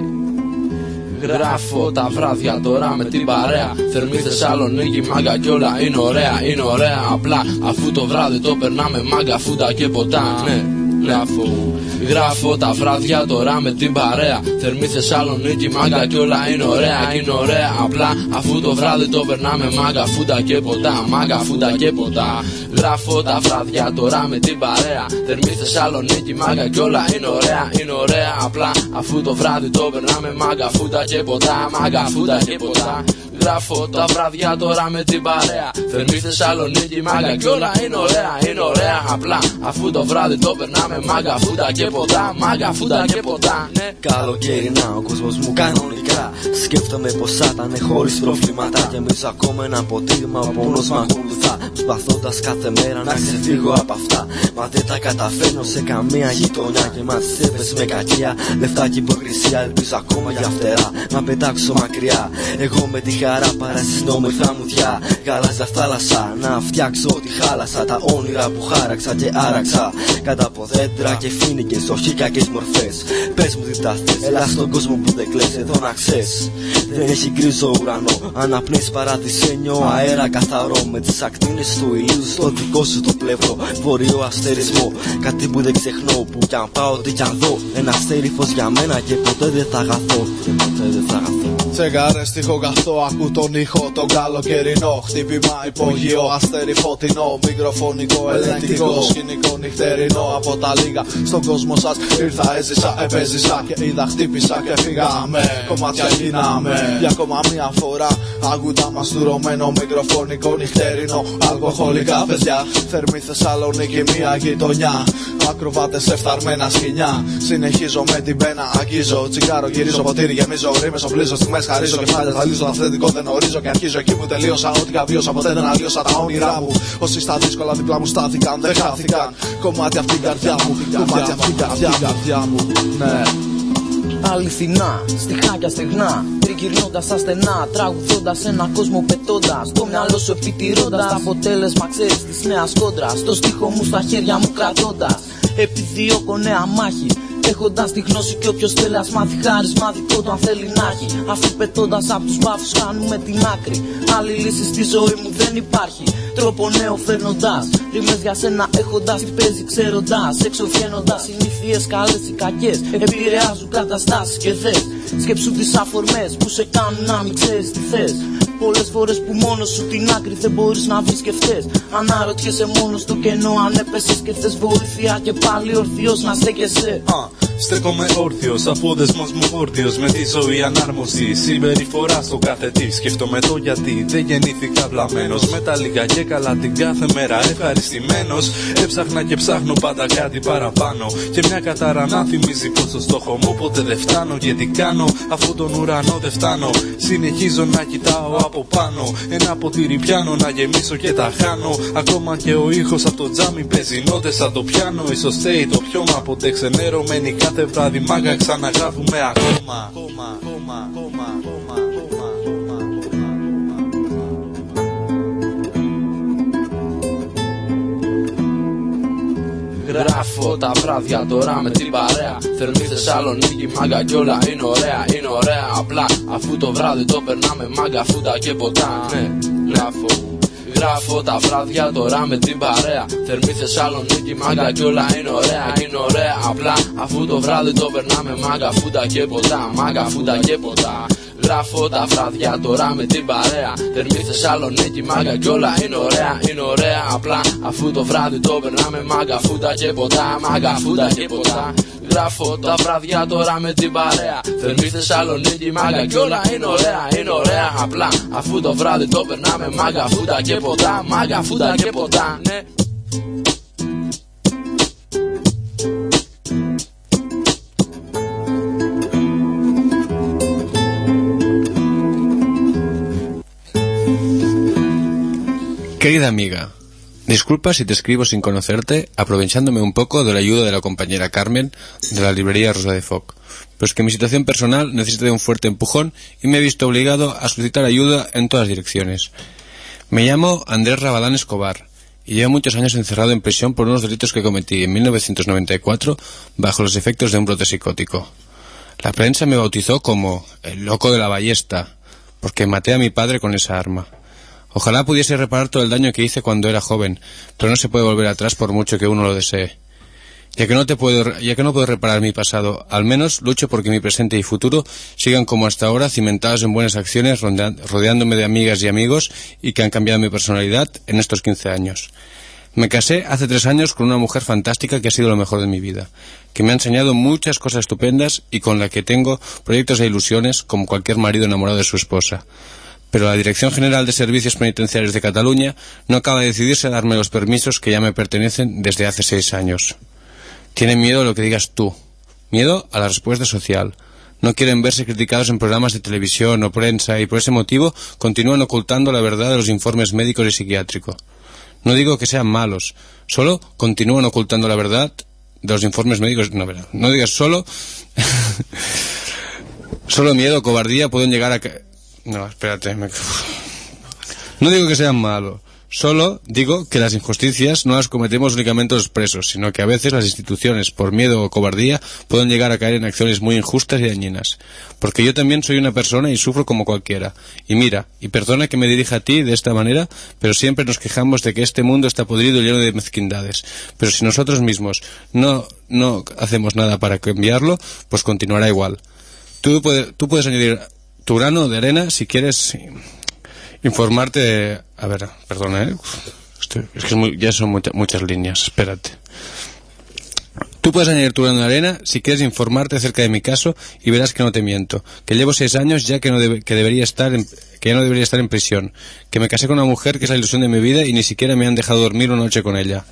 K: Γράφω τα βράδια τώρα με την παρέα. Θερμή Θεσσαλονίκη, μάγκα κι όλα είναι ωραία, είναι ωραία απλά. Αφού το βράδυ το περνάμε μάγκα, φούντα και ποτά, ναι, γράφω. Γράφω τα βράδια τώρα με την παρέα. Θερμή Θεσσαλονίκη, μάγκα κι όλα είναι ωραία, είναι ωραία απλά. Αφού το βράδυ το περνάμε μάγκα, φούντα και ποτά, μάγκα, φούντα και ποτά. Γράφω τα βράδια τώρα με την παρέα. Θερμή Θεσσαλονίκη, μάγκα κι όλα είναι ωραία, είναι ωραία απλά. Αφού το βράδυ το περνάμε μάγκα, φούντα και ποτά, μάγκα, φούντα και ποτά. Γράφω τα βράδια τώρα με την παρέα. Θερμή Θεσσαλονίκη, μάγκα κι όλα είναι ωραία, είναι ωραία απλά. Αφού το βράδυ το περνάμε μάγκα, φούντα και ποτά, μάγκα, φούντα και ποτά. Ναι.
L: Καλοκαιρινά ο κόσμος μου κανονικά. Σκέφτομαι πως θα ήταν χωρίς προβλήματα. Γεμίζω ακόμα ένα ποτήρι, μα ο πόνος μ' ακολουθά. Προσπαθώντας κάθε μέρα να ξεφύγω από αυτά. Μα δεν τα καταφέρνω σε καμία γειτονιά. Γεμάτες τσέπες με κακία, λεφτά και υποκρισία. Ελπίζω ακόμα για φτερά να πετάξω μακριά. Εγώ με τη χαρά παρασύρνω όμορφα μουδιά. Γαλάζια θάλασσα να φτιάξω τη χάλασα. Τα όνειρα που χάραξα και άραξα. Κάτω από δέντρα και φοίνικες, όχι κακές μορφές. Πες μου τι τα θες, έλα στον κόσμο που δεν κλαις. Εδώ να ξέρεις, δεν έχει γκρίζο ουρανό. Αναπνέεις παραδεισένιο αέρα καθαρό. Με τις ακτίνες του ηλίου στο δικό σου το πλευρό. Βορείο αστερισμό, κάτι που δεν ξεχνώ. Που κι αν πάω, τι κι αν δω. Ένα αστέρι φως για μένα και ποτέ δεν θα αγαθώ. Και ποτέ δεν θα αγαθώ.
M: Τσεγάρες τυχογαθώ, ακού τον ήχο τον καλοκαιρινό. Χτύπημα υπογείο, αστέρι φωτεινό. Μικροφωνικό, ελεγκτικό, σκηνικό νυχτερινό. Από τα λίγα στον κόσμο σας ήρθα, έζησα, επέζησα και είδα, χτύπησα και φύγαμε. Κομμάτια γίναμε για ακόμα μια φορά. Άκουτα μαστουρωμένο, μικροφωνικό νυχτερινό. Αλκοολικά παιδιά, Θερμή Θεσσαλονίκη, μια γειτονιά. Ακροβάτες εφθαρμένα σκηνιά. Συνεχίζω με την πένα, αγγίζω. Τσιγάρο γυρίζω, ποτήρι γεμίζω. Ρήμες οπλίζω, στιγμές χαρίζω. Κεφάλια θαλίζω, το αυθεντικό δεν ορίζω. Και αρχίζω εκεί που τελείωσα. Ό,τι καβίωσα, ποτέ δεν αλλίωσα τα όνειρά μου. Όσοι στα δύσκολα δίπλα μου στάθηκαν, δεν χάθηκαν. Κομμάτια από την καρδιά μου, κομμάτια από την καρδιά μου. Ναι.
N: αληθινά, στιχάκια στεγνά, τριγυρνώντας στα στενά, τραγουδώντας ένα κόσμο πετώντας, το μυαλό σου επιτηρώντας, το αποτέλεσμα ξέρεις της νέας κόντρας, το στίχο μου στα χέρια μου κρατώντας, επιδιώκω νέα μάχη, έχοντας τη γνώση και όποιος θέλει ας μάθει χάρισμα δικό του αν θέλει να έχει. Αφού πετώντας απ' τους μπάφους χάνουμε την άκρη, άλλη λύση στη ζωή μου δεν υπάρχει. Τρόπο νέο φέρνοντας, ρήμες για σένα έχοντας τι παίζει ξέροντας, έξω βγαίνοντας συνήθειες καλές ή κακές, επηρεάζουν καταστάσεις και θες. Σκέψου τις αφορμές που σε κάνουν να μην ξέρεις τι θες. Πολλές φορές που μόνος σου την άκρη δεν μπορείς να βρεις και φταίς. Αναρωτιέσαι μόνο στο κενό αν έπεσες και θες βοήθεια και πάλι ορθιος να στέκεσαι.
O: uh, Στέκομαι όρθιος, αφού ο δεσμός μου όρθιος με τη ζωή ανάρμοστη. Συμπεριφορά στο κάθε τι. Σκέφτομαι το γιατί δεν γεννήθηκα βλαμμένος. Με τα λίγα και καλά την κάθε μέρα ευχαριστημένος. Έψαχνα και ψάχνω πάντα κάτι παραπάνω. Και μια κατάρα να θυμίζει πως στο στόχο μου ποτέ δεν φτάνω. Και τι κάνω αφού τον ουρανό δεν φτάνω. Συνεχίζω να κοιτάω από πάνω. Ένα ποτήρι πιάνω να γεμίσω και τα χάνω. Ακόμα και ο ήχος από το τζάμι παίζει νότες σαν το πιάνω. Ίσως θέει το πιώμα ποτέ ξενέρωμένη. Κάθε βράδυ μάγκα ξαναγράφουμε ακόμα.
K: Γράφω τα βράδια τώρα με την παρέα. Θερμή Θεσσαλονίκη, μάγκα κι όλα είναι ωραία. Είναι ωραία απλά αφού το βράδυ το περνάμε μάγκα, φούτα και ποτά. Ναι, γράφω. Γράφω τα βράδια τώρα με την παρέα. Θερμή Θεσσαλονίκη, μάγκα κι όλα είναι ωραία. Είναι ωραία απλά αφού το βράδυ το περνάμε μάγκα, φούτα και ποτά. Μάγκα, φούτα και ποτά. Γράφω τα βράδια τώρα με την παρέα. Θερμή Θεσσαλονίκη, μάγκα κι όλα είναι ωραία. Είναι ωραία απλά αφού το βράδυ το περνάμε μάγκα, φούτα και ποτά. Μάγκα, φούτα και ποτά. Γράφω τα βράδια τώρα με την παρέα. Θερμή Θεσσαλονίκη, μάγκα κι όλα είναι ωραία. Είναι ωραία απλά αφού το βράδυ το περνάμε μάγκα, φούτα και ποτά. Μάγκα, φούτα και ποτά. Ναι.
G: Querida amiga, disculpa si te escribo sin conocerte, aprovechándome un poco de la ayuda de la compañera Carmen de la librería Rosa de Foc. Pero es que mi situación personal necesita de un fuerte empujón y me he visto obligado a solicitar ayuda en todas direcciones. Me llamo Andrés Rabadán Escobar y llevo muchos años encerrado en prisión por unos delitos que cometí en mil novecientos noventa y cuatro bajo los efectos de un brote psicótico. La prensa me bautizó como el loco de la ballesta, porque maté a mi padre con esa arma. Ojalá pudiese reparar todo el daño que hice cuando era joven, pero no se puede volver atrás por mucho que uno lo desee. Ya que no te puedo, ya que no puedo reparar mi pasado, al menos lucho porque mi presente y futuro sigan como hasta ahora, cimentados en buenas acciones, rodeándome de amigas y amigos y que han cambiado mi personalidad en estos quince años. Me casé hace tres años con una mujer fantástica que ha sido lo mejor de mi vida, que me ha enseñado muchas cosas estupendas y con la que tengo proyectos e ilusiones como cualquier marido enamorado de su esposa. Pero la Dirección General de Servicios Penitenciarios de Cataluña no acaba de decidirse a darme los permisos que ya me pertenecen desde hace seis años. Tienen miedo a lo que digas tú, miedo a la respuesta social. No quieren verse criticados en programas de televisión o prensa y por ese motivo continúan ocultando la verdad de los informes médicos y psiquiátricos. No digo que sean malos, solo continúan ocultando la verdad de los informes médicos. No, no digas solo... solo miedo o cobardía pueden llegar a... No, espérate. Me... No digo que sean malos. Solo digo que las injusticias no las cometemos únicamente los presos, sino que a veces las instituciones, por miedo o cobardía, pueden llegar a caer en acciones muy injustas y dañinas. Porque yo también soy una persona y sufro como cualquiera. Y mira, y perdona que me dirija a ti de esta manera, pero siempre nos quejamos de que este mundo está podrido y lleno de mezquindades. Pero si nosotros mismos no, no hacemos nada para cambiarlo, pues continuará igual. Tú puedes, tú puedes añadir tu grano de arena si quieres informarte de... A ver, perdona, ¿eh? Estoy... es que es muy... ya son mucha... muchas líneas, espérate. Tú puedes añadir tu grano de arena si quieres informarte acerca de mi caso y verás que no te miento, que llevo seis años ya que no debe... que debería estar en... que ya no debería estar en prisión, que me casé con una mujer que es la ilusión de mi vida y ni siquiera me han dejado dormir una noche con ella.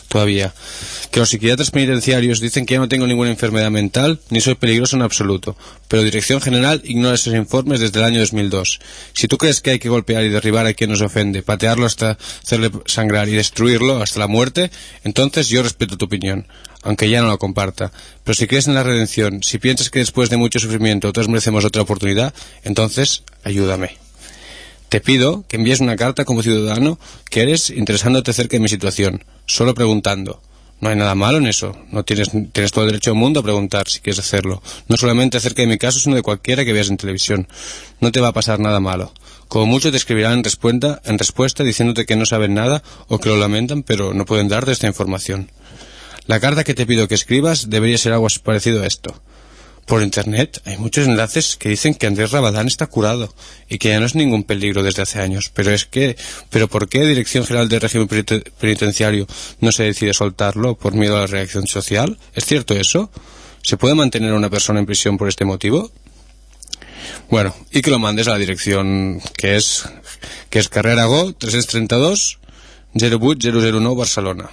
G: todavía. Que los psiquiatras penitenciarios dicen que ya no tengo ninguna enfermedad mental ni soy peligroso en absoluto, pero Dirección General ignora esos informes desde el año dos mil dos. Si tú crees que hay que golpear y derribar a quien nos ofende, patearlo hasta hacerle sangrar y destruirlo hasta la muerte, entonces yo respeto tu opinión, aunque ya no la comparta. Pero si crees en la redención, si piensas que después de mucho sufrimiento todos merecemos otra oportunidad, entonces ayúdame. Te pido que envíes una carta como ciudadano que eres, interesándote acerca de mi situación, solo preguntando. No hay nada malo en eso. No tienes, tienes todo el derecho del mundo a preguntar si quieres hacerlo. No solamente acerca de mi caso, sino de cualquiera que veas en televisión. No te va a pasar nada malo. Como mucho te escribirán en respuesta, en respuesta diciéndote que no saben nada o que lo lamentan, pero no pueden darte esta información. La carta que te pido que escribas debería ser algo parecido a esto. Por internet hay muchos enlaces que dicen que Andrés Rabadán está curado y que ya no es ningún peligro desde hace años. Pero es que, ¿pero por qué Dirección General del Régimen Penitenciario no se decide soltarlo por miedo a la reacción social? ¿Es cierto eso? ¿Se puede mantener a una persona en prisión por este motivo? Bueno, y que lo mandes a la dirección que es que es Carrera Go tres trenta dos cero vuit zero zero nou Barcelona.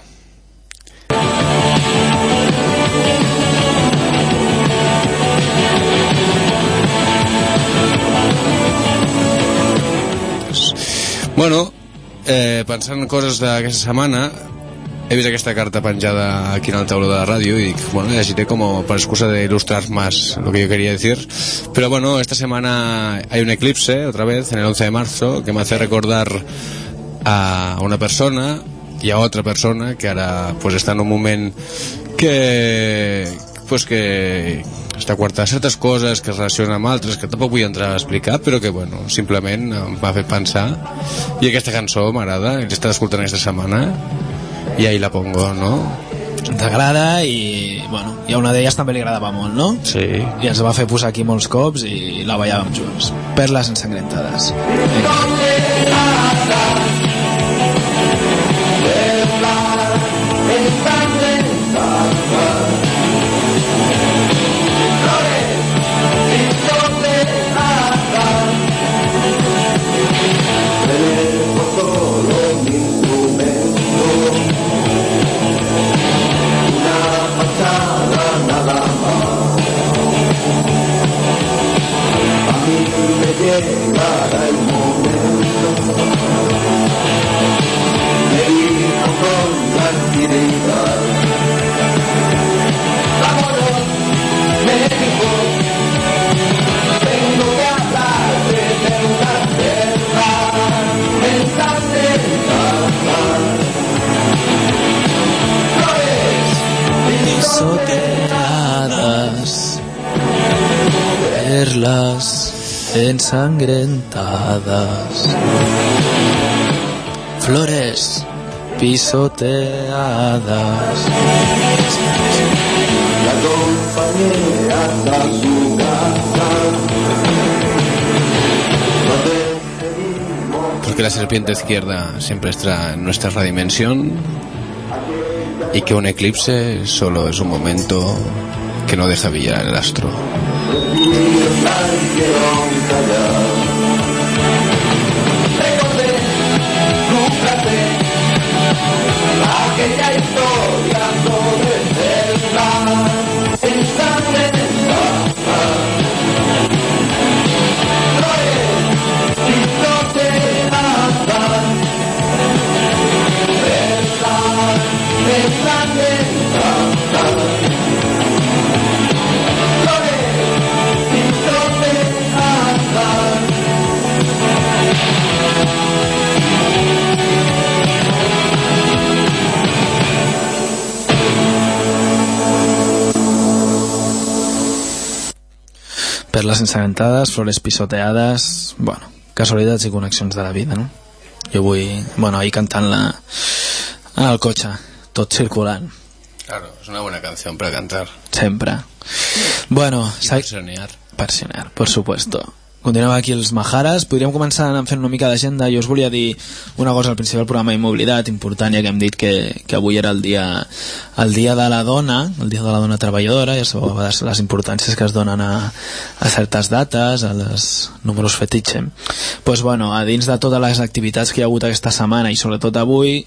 G: Bueno, eh, pensant en coses d'aquesta setmana, he vist aquesta carta penjada aquí en el tauló de la ràdio y bueno, la llegiré como para excusa de ilustrar más lo que yo quería decir. Pero bueno, esta semana hay un eclipse, otra vez, en el once de marzo, que me hace recordar a una persona y a otra persona que ara pues, està en un moment que pues que està quarta certes coses que es relacionen amb altres que tampoc vull entrar a explicar, però que bueno, simplement em va fer pensar, i aquesta cançó m'agrada, l'estàs escoltant aquesta setmana i ahí la pongo, no?
A: T'agrada i bueno, i a una d'elles també li agradava molt, no?
G: Sí.
A: I ens va fer posar aquí molts cops i la ballàvem junts. Perles ensangrentades.
H: Llegará el momento, me dijo con tranquilidad, vámonos, me dijo, tengo que hablarte de una verdad, ensangrentada, flores
A: pisoteadas, perlas ensangrentadas, flores pisoteadas,
H: la compañera hasta su casa,
G: porque la serpiente izquierda siempre está en nuestra redimensión y que un eclipse solo es un momento que no deja brillar el astro.
H: aquella historia sobre Zelda ensangrentada, flores pisoteadas, Zelda ensangrentada, flores pisoteadas.
A: Perles ensangrentades, flores pisoteades, bueno, casualitats i connexions de la vida, no? Jo vull, bueno, ahir cantant-la al cotxe, tot circulant.
G: Claro, es una buena canción para cantar.
A: Sempre. Bueno,
G: persionear.
A: Persionear, por supuesto. Continuem aquí els Majares. Podríem començar anant fent una mica d'agenda. Jo us volia dir una cosa al principi del programa, hem oblidat, important, ja que hem dit que, que avui era el dia, el dia de la dona, el dia de la dona treballadora, ja sabeu a vegades les importàncies que es donen a, a certes dates, a les números fetitxe. Pues bueno, a dins de totes les activitats que hi ha hagut aquesta setmana i sobretot avui,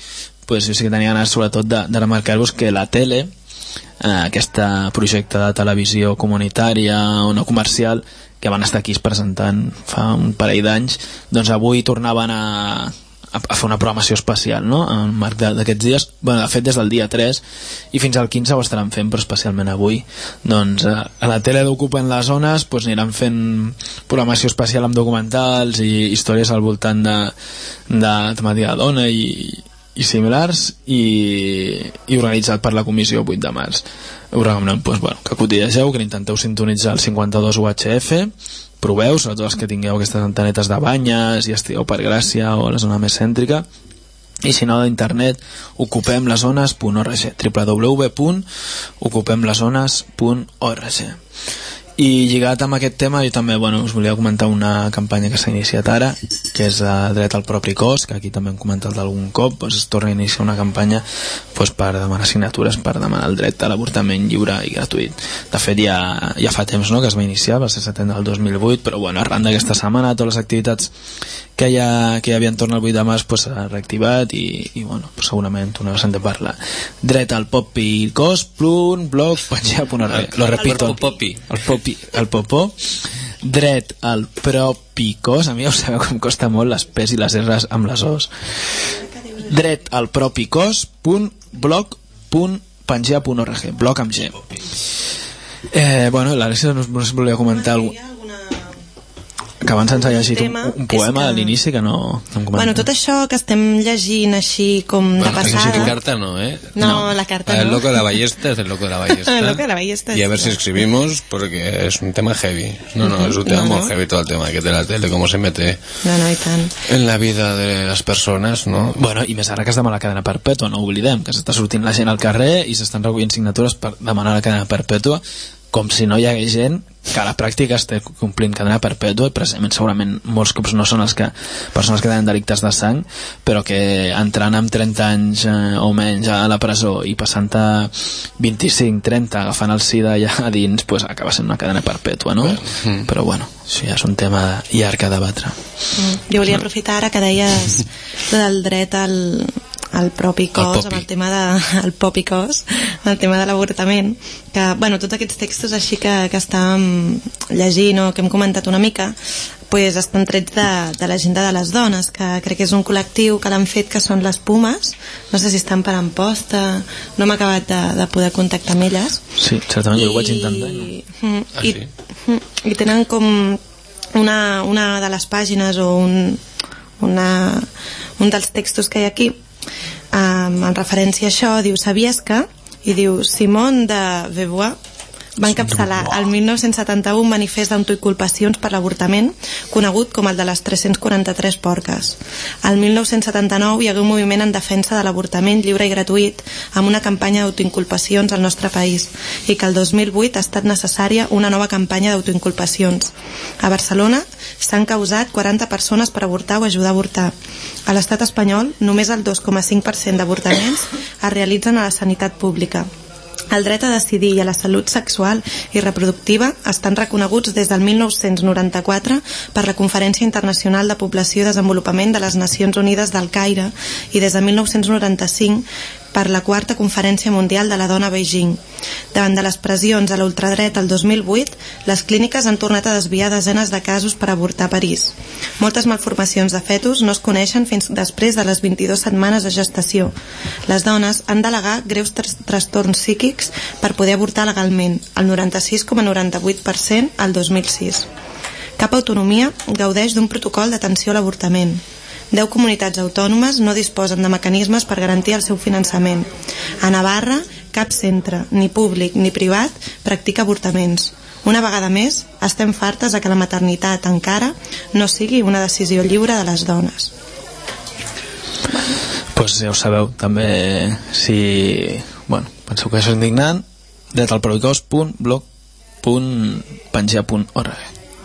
A: pues, jo sí que tenia ganes sobretot de, de remarcar-vos que la tele, eh, aquest projecte de televisió comunitària o no comercial que van estar aquí presentant fa un parell d'anys, doncs avui tornaven a, a, a fer una programació especial, no?, en el marc d'aquests dies. Bueno, de fet des del dia tres i fins al quinze ho estaran fent, però especialment avui doncs a, a la tele d'Ocupen les Zones doncs aniran fent programació especial amb documentals i històries al voltant de, de temàtica de dona i, i similars, i, i organitzat per la comissió vuit de març. Us recomanem doncs, bueno, que cotillegeu, que intenteu sintonitzar el cinquanta-dos U H F, proveu, sobretot els que tingueu aquestes antenetes de Banyes i estigueu per Gràcia o la zona més cèntrica, i si no d'internet, ocupem les zones punt org, w w w punt ocupem les zones punt org. I lligat amb aquest tema, jo també, bueno, us volia comentar una campanya que s'ha iniciat ara, que és el dret al propi cos, que aquí també hem comentat algun cop. Doncs es torna a iniciar una campanya doncs, per demanar signatures per demanar el dret a l'avortament lliure i gratuït. De fet, ja, ja fa temps, no?, que es va iniciar, va ser setembre del dos mil vuit, però bueno, arran d'aquesta setmana totes les activitats que hi, ha, que hi havia entorn al vuit de març pues, s'ha reactivat i, i bueno, pues, segurament una vegada de parlar. Dret al propi cos punt blog punto com. Lo repito,
G: el popi
A: el popi, el popó. Dret al propi cos, a mi ja ho sabeu com costa molt les P's i les R's amb les O's. Dret al propi cos punt blog punt pangea punt org, blog amb G. Eh, bueno, l'Alexia nos, nos volia comentar algú... que abans ens ha llegit un, un poema que... a l'inici que no, no em comenta.
C: Bueno, tot això que estem llegint així com
G: bueno,
C: de passada...
G: Bueno, carta no, ¿eh?
C: No, no, la carta no.
G: El loco de la ballesta es el loco de la ballesta.
C: El loco de la ballesta.
G: Y a ver si escribimos, porque es un tema heavy. No, no, es un tema no, muy no. heavy todo el tema que de la tele, cómo se mete
C: no, no, i tant.
G: en la vida de les persones, no?
A: Bueno, i més ara que es demana la cadena perpètua, no ho oblidem, que s'està sortint la gent al carrer i s'estan recollint signatures per demanar la cadena perpètua, com si no hi hagués gent que a la pràctica està complint cadena perpètua, i precisament segurament molts cops no són els que, persones que tenen delictes de sang, però que entrant amb trenta anys eh, o menys a la presó i passant a vint-i-cinc trenta agafant el SIDA allà a dins, pues acaba sent una cadena perpètua, no? Mm. Però bueno, això ja és un tema llarg a debatre.
C: Mm. Jo volia aprofitar ara que deies del dret al el propi cos, el amb el tema de, el propi cos, el tema de l'avortament, que, bueno, tots aquests textos així que, que estàvem llegint o que hem comentat una mica, pues estan trets de, de l'agenda de les dones, que crec que és un col·lectiu que l'han fet, que són les Pumes, no sé si estan per Amposta, no hem acabat de, de poder contactar amb elles.
A: Sí, certament, jo ho vaig intentar. No?
C: Mm,
G: ah,
C: i,
G: sí?
C: mm, i tenen com una, una de les pàgines o un, una, un dels textos que hi ha aquí, Um, en referència a això, diu: sabies que? I diu: Simone de Beauvoir va encapçalar el mil nou-cents setanta-u un manifest d'autoinculpacions per l'avortament conegut com el de les tres-cents quaranta-tres porques. El mil nou-cents setanta-nou hi hagué un moviment en defensa de l'avortament lliure i gratuït amb una campanya d'autoinculpacions al nostre país, i que el dos mil vuit ha estat necessària una nova campanya d'autoinculpacions. A Barcelona s'han causat quaranta persones per avortar o ajudar a avortar. A l'estat espanyol només el dos coma cinc per cent d'avortaments es realitzen a la sanitat pública. El dret a decidir i a la salut sexual i reproductiva estan reconeguts des del mil nou-cents noranta-quatre per la Conferència Internacional de Població i Desenvolupament de les Nacions Unides del Caire i des de mil nou-cents noranta-cinc per la quarta Conferència Mundial de la Dona a Beijing. Davant de les pressions a l'ultradret el dos mil vuit, les clíniques han tornat a desviar desenes de casos per avortar a París. Moltes malformacions de fetus no es coneixen fins després de les vint-i-dues setmanes de gestació. Les dones han d'al·legar greus tr trastorns psíquics per poder avortar legalment, el noranta-sis coma noranta-vuit per cent al dos mil sis. Cap autonomia gaudeix d'un protocol d'atenció a l'avortament. Deu comunitats autònomes no disposen de mecanismes per garantir el seu finançament. A Navarra, cap centre, ni públic ni privat, practica avortaments. Una vegada més, estem fartes de que la maternitat encara no sigui una decisió lliure de les dones.
A: Pues ja ho sabeu, també, si bueno, penseu que això és indignant, dret al propi cos punt blog punt pangea punt org.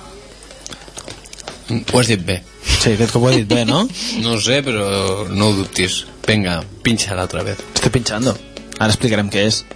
G: Ho has dit bé.
A: Sí, aquest cop ho he dit bé, ¿no?
G: No sé, però no ho dubtis. Venga, pincha-la otra vez.
A: Estoy pinchando. Ara explicarem què és.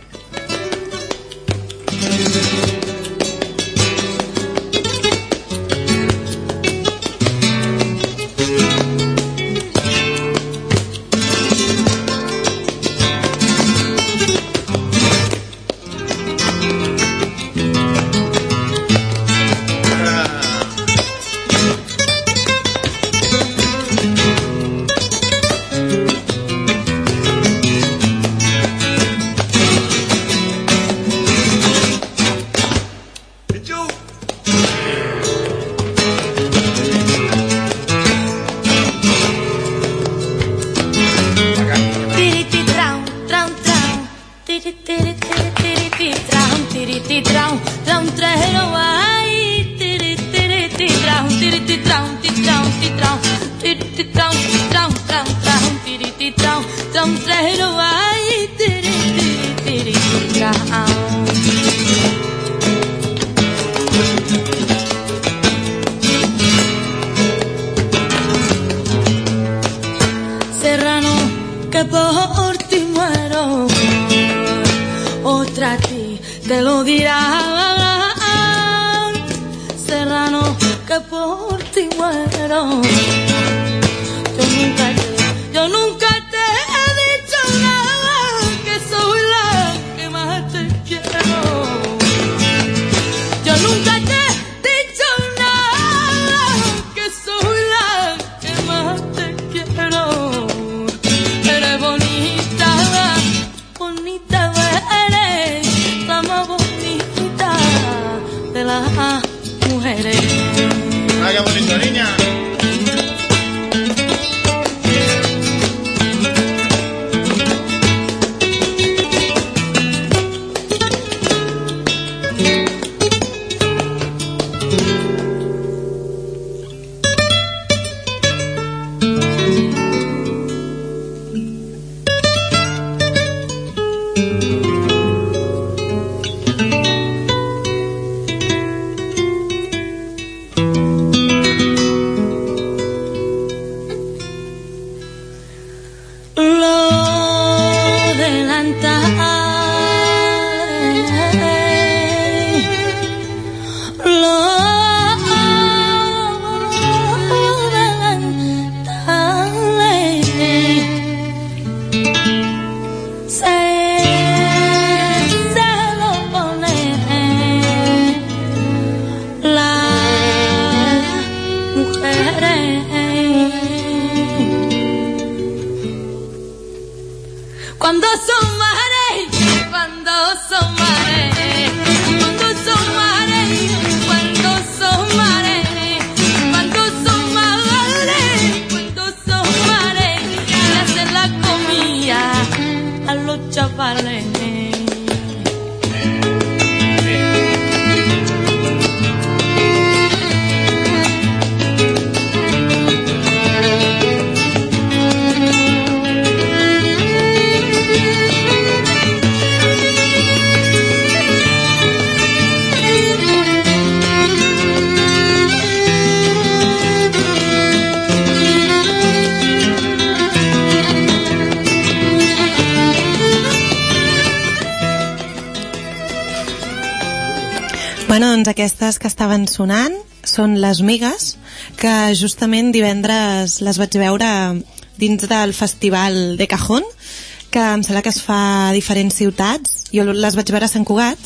P: que por ti muero. Otra a ti te lo dirá, Serrano, que por ti muero. Yo nunca te, yo nunca te he dicho nada, que soy la que más te quiero. Yo nunca te he dicho nada, que soy la que más te quiero. Eres bonita, bonita eres, la más bonita de las mujeres.
Q: ¡Ay, qué bonito, niña!
P: Cuando son mares, cuando son mares, cuando son mares, cuando son mares, cuando son mares, cuando son mares, que le hacen la comida a los chavales.
C: Bueno, doncs aquestes que estaven sonant són Les Migues, que justament divendres les vaig veure dins del festival de Cajón, que em sembla que es fa a diferents ciutats. Jo les vaig veure a Sant Cugat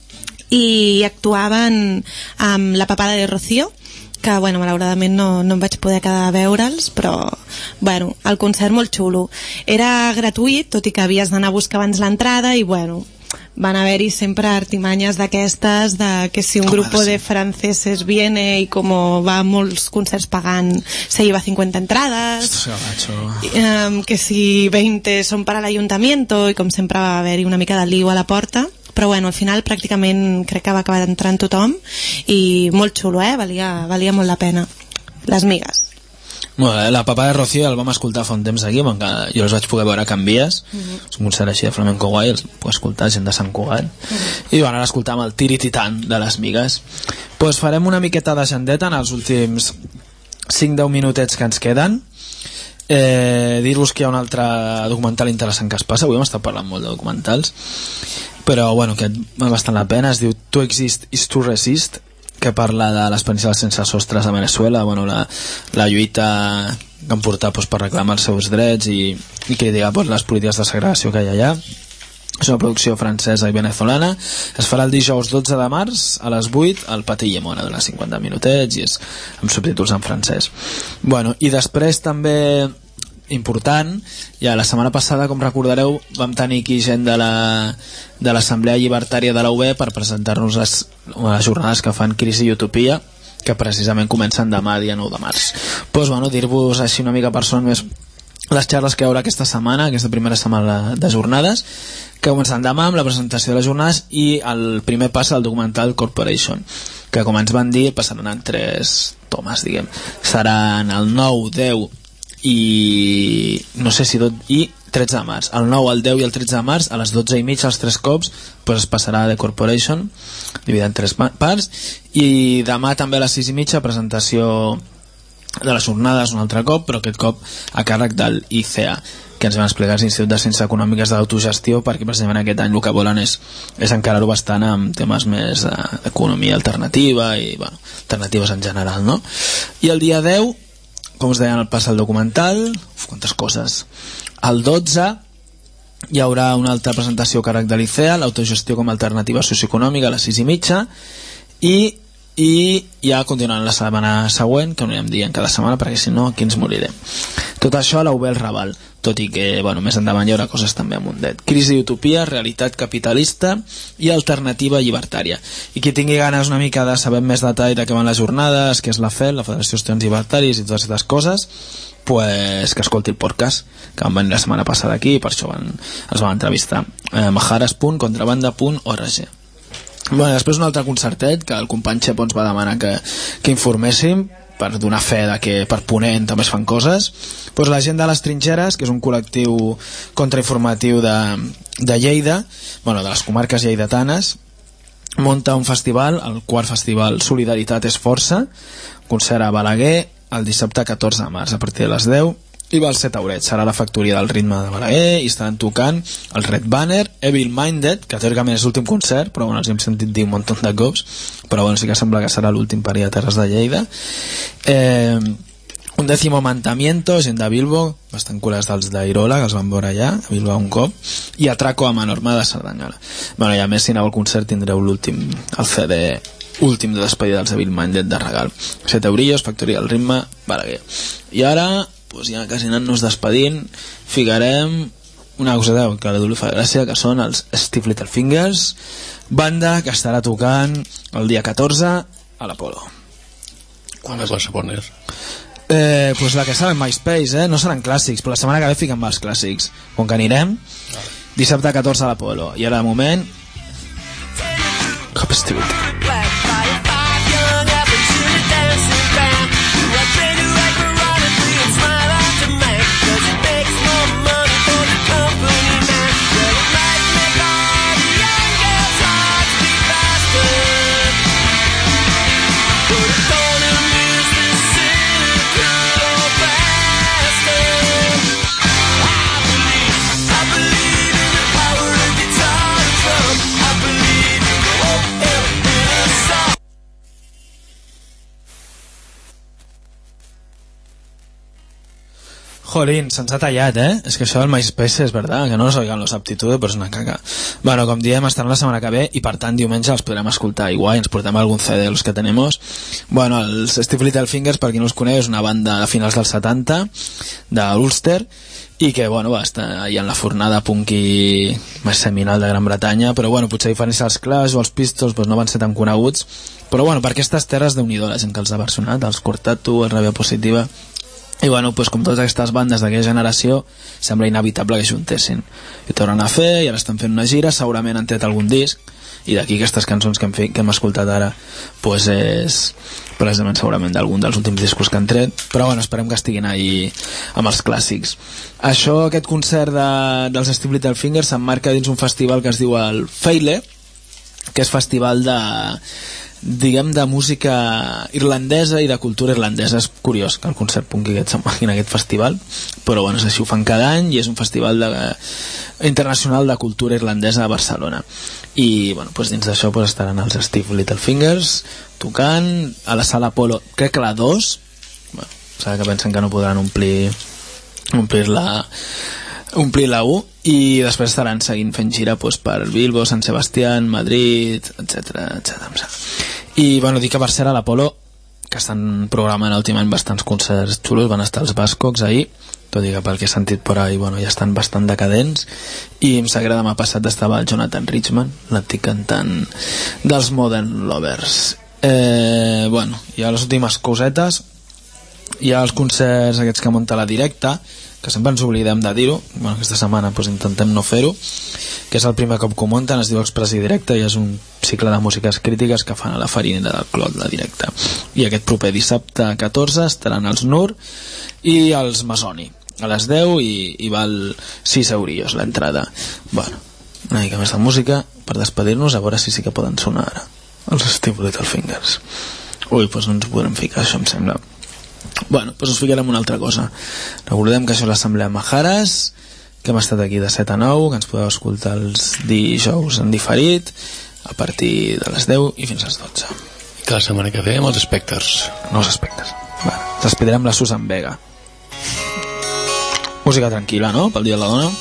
C: i actuaven amb la papada de Rocío, que bueno, malauradament no, no em vaig poder quedar a veure'ls, però bueno, el concert molt xulo. Era gratuït, tot i que havies d'anar a buscar abans l'entrada, i bueno, van haver-hi sempre artimanyes d'aquestes, de que si un
A: Com
C: grupo de franceses viene y como va a molts concerts pagant se lleva cincuenta entradas, um, que si veinte són per a l'Ayuntamiento, i com sempre va haver-hi una mica de lío a la porta, però bueno, al final pràcticament crec que va acabar entrant tothom, i molt xulo, eh? Valia, valia molt la pena. Les Migues.
A: Bueno, la Papa de Rocío el vam escoltar fa un temps aquí, jo els vaig poder veure a Can Vies,
C: Mhm.
A: és un concert així de flamenco guai, els puc escoltar gent de Sant Cugat, i bueno, ara escoltam el Tirititán de Les Migues. Pues farem una miqueta d'agendeta en els últims cinc deu minutets que ens queden. Eh, dir-vos que hi ha un altre documental interessant que es passa, avui hem estat parlant molt de documentals, però bueno, que val bastant la pena, es diu To Exist is to Resist, que parla de les pensions sense sostres a Venezuela, bueno, la, la lluita que han portat pues, per reclamar els seus drets i, i criticar pues, les polítiques de segregació que hi ha allà. És una producció francesa i venezolana. Es farà el dijous dotze de març a les vuit al Patí Llemona, de cinquanta minutets, i és amb subtítols en francès. Bueno, i després també important, ja la setmana passada, com recordareu, vam tenir aquí gent de la de l'Assemblea Llibertària de la U B per presentar-nos les, les jornades que fan Crisi i Utopia, que precisament comencen demà, dia nou de març. Pues, bueno, dir-vos així una mica per son més les xerres que hi haurà aquesta setmana, aquesta primera setmana de jornades, que comencen demà amb la presentació de les jornades i el primer pas al documental Corporation, que com ens van dir passaran en tres tomes, diguem. Seran el nou, deu i no sé si tot, i tretze de març. El nou, el deu i el tretze de març a les dotze i mitja, els tres cops, pues es passarà de Corporation, dividit en tres parts, i demà també a les sis i mitja presentació de les jornades un altre cop, però aquest cop a càrrec del I C A, que ens van explicar els Instituts de Ciències Econòmiques d'autogestió, perquè precisament aquest any el que volen és, és encarar-ho bastant amb temes més d'economia alternativa i, bueno, alternatives en general, no? I el dia deu, com us deia al pas el documental, uf, quantes coses, el dotze hi haurà una altra presentació a càrrec de l'I C A, l'autogestió com a alternativa socioeconòmica a les sis i mitja, i i ja continuant la setmana següent, que ho anirem dient cada setmana perquè si no aquí ens morirem. Tot això a la U B el Raval, tot i que bueno, més endavant hi haurà coses també a Mundet. Crisi i utopia, realitat capitalista i alternativa llibertària. I qui tingui ganes una mica de saber més detall de què van les jornades, què és la F E L, la Federació d'Estudiants Llibertaris i totes aquestes coses, pues que escolti el podcast que van venir la setmana passada aquí i per això van, els van entrevistar. eh, majares punt contrabanda punt org. Bueno, després un altre concertet que el company Xepo ens va demanar que, que informéssim per donar fe de que per Ponent també es fan coses. Pues la gent de les Trinxeres, que és un col·lectiu contrainformatiu de, de Lleida, bueno, de les comarques lleidatanes, munta un festival, el quart festival Solidaritat és Força, concert a Balaguer el dissabte catorze de març a partir de les deu, i va al set Aurets, serà la factoria del ritme de Balaguer i estaran tocant el Red Banner, Evil Minded, que teòricament és l'últim concert, però bueno, els hem sentit dir un munt de cops, però bueno, sí que sembla que serà l'últim per allà a Terres de Lleida. eh, un dècimo Mandamiento, gent de Bilbo, bastant col·legs dels d'Irola, que els van veure allà a Bilbo un cop, i Atraco a Manorma de Cerdanyola. Bueno, i a més si aneu al concert tindreu l'últim, el C D últim de despedida dels Evil Minded de regal. set eurillos, factoria del ritme, Balaguer. I ara pues ja quasi anant-nos despedint, ficarem una coseta que a l'Edu li fa gràcia, que són els Steve Little Fingers, banda que estarà tocant el dia catorze a l'Apolo.
G: Quan es vas a poner?
A: Eh, pues la que estava en MySpace, eh? No seran clàssics, però la setmana que ve fiquem els clàssics. Com que anirem, dissabte catorze a l'Apolo. I ara de moment, Hop Steve. Jolín, se'ns ha tallat, eh? És que això del MySpace és verdad, que no nos oigan los aptitudes, però és una caca. Bueno, com diem, estaran la setmana que ve i per tant diumenge els podrem escoltar igual, ens portem algun C D dels que tenemos. Bueno, els Steve Little Fingers, per qui no els coneix, és una banda de finals dels setanta d'Ulster i que, bueno, va estar ahí en la fornada punky més seminal de Gran Bretanya, però bueno, potser a diferència dels Clash o els Pistols doncs no van ser tan coneguts, però bueno, per aquestes terres déu-n'hi-do la gent que els ha versionat, els Cortatu, el Ràbia Positiva. I bueno, pues, com totes aquestes bandes d'aquella generació sembla inevitable que juntessin i tornen a fer, i ara estan fent una gira, segurament han tret algun disc i d'aquí aquestes cançons que hem, fet, que hem escoltat ara pues és precisament segurament d'algun dels últims discos que han tret, però bueno, esperem que estiguin ahí amb els clàssics. Això, aquest concert de, dels Steve Little Fingers s'emmarca dins un festival que es diu el Feile, que és festival de diguem de música irlandesa i de cultura irlandesa. És curiós que el concert punky aquest s'emmarqui en aquest festival, però bueno, és així, ho fan cada any i és un festival de, internacional de cultura irlandesa a Barcelona. I bueno, pues dins d'això pues estaran els Steve Little Fingers tocant a la sala Apolo, crec que la dos, bueno, sabe que pensen que no podran omplir omplir la omplir la u, i després estaran seguint fent gira pues, per Bilbo, Sant Sebastián, Madrid, etcètera, etcètera. I bueno, dic que per ser a l'Apolo, que estan programant últimament bastants concerts xulos, van estar els Bascocs ahir, tot i que pel que he sentit per ahí, bueno, ja estan bastant decadents, i em sap greu, demà passat estava Jonathan Richman, l'antic cantant dels Modern Lovers. Eh, bueno, hi ha les últimes cosetes, hi ha els concerts aquests que munta la Directa, que sempre ens oblidem de dir-ho, bueno, aquesta setmana pues, intentem no fer-ho, que és el primer cop que ho munten, es diu Expressi Directe i és un cicle de músiques crítiques que fan a la Farinera del Clot, la Directa. I aquest proper dissabte catorze estaran els Nur i els Masoni a les deu i, i val sis eurillos l'entrada. Bueno, una mica més de música per despedir-nos, a veure si sí que poden sonar ara els Steve Little Fingers. Ui, doncs no ens podrem ficar, això em sembla. Bueno, doncs us ficarem una altra cosa. Recordem que això és l'Assemblea Majares, que hem estat aquí de set a nou, que ens podeu escoltar els dijous en diferit a partir de les deu i fins a les dotze.
G: I que la setmana que ve amb els Spectres.
A: No els Spectres. Va, despedirem la Susan Vega. Música tranquil·la, no?, pel Dia de la Dona.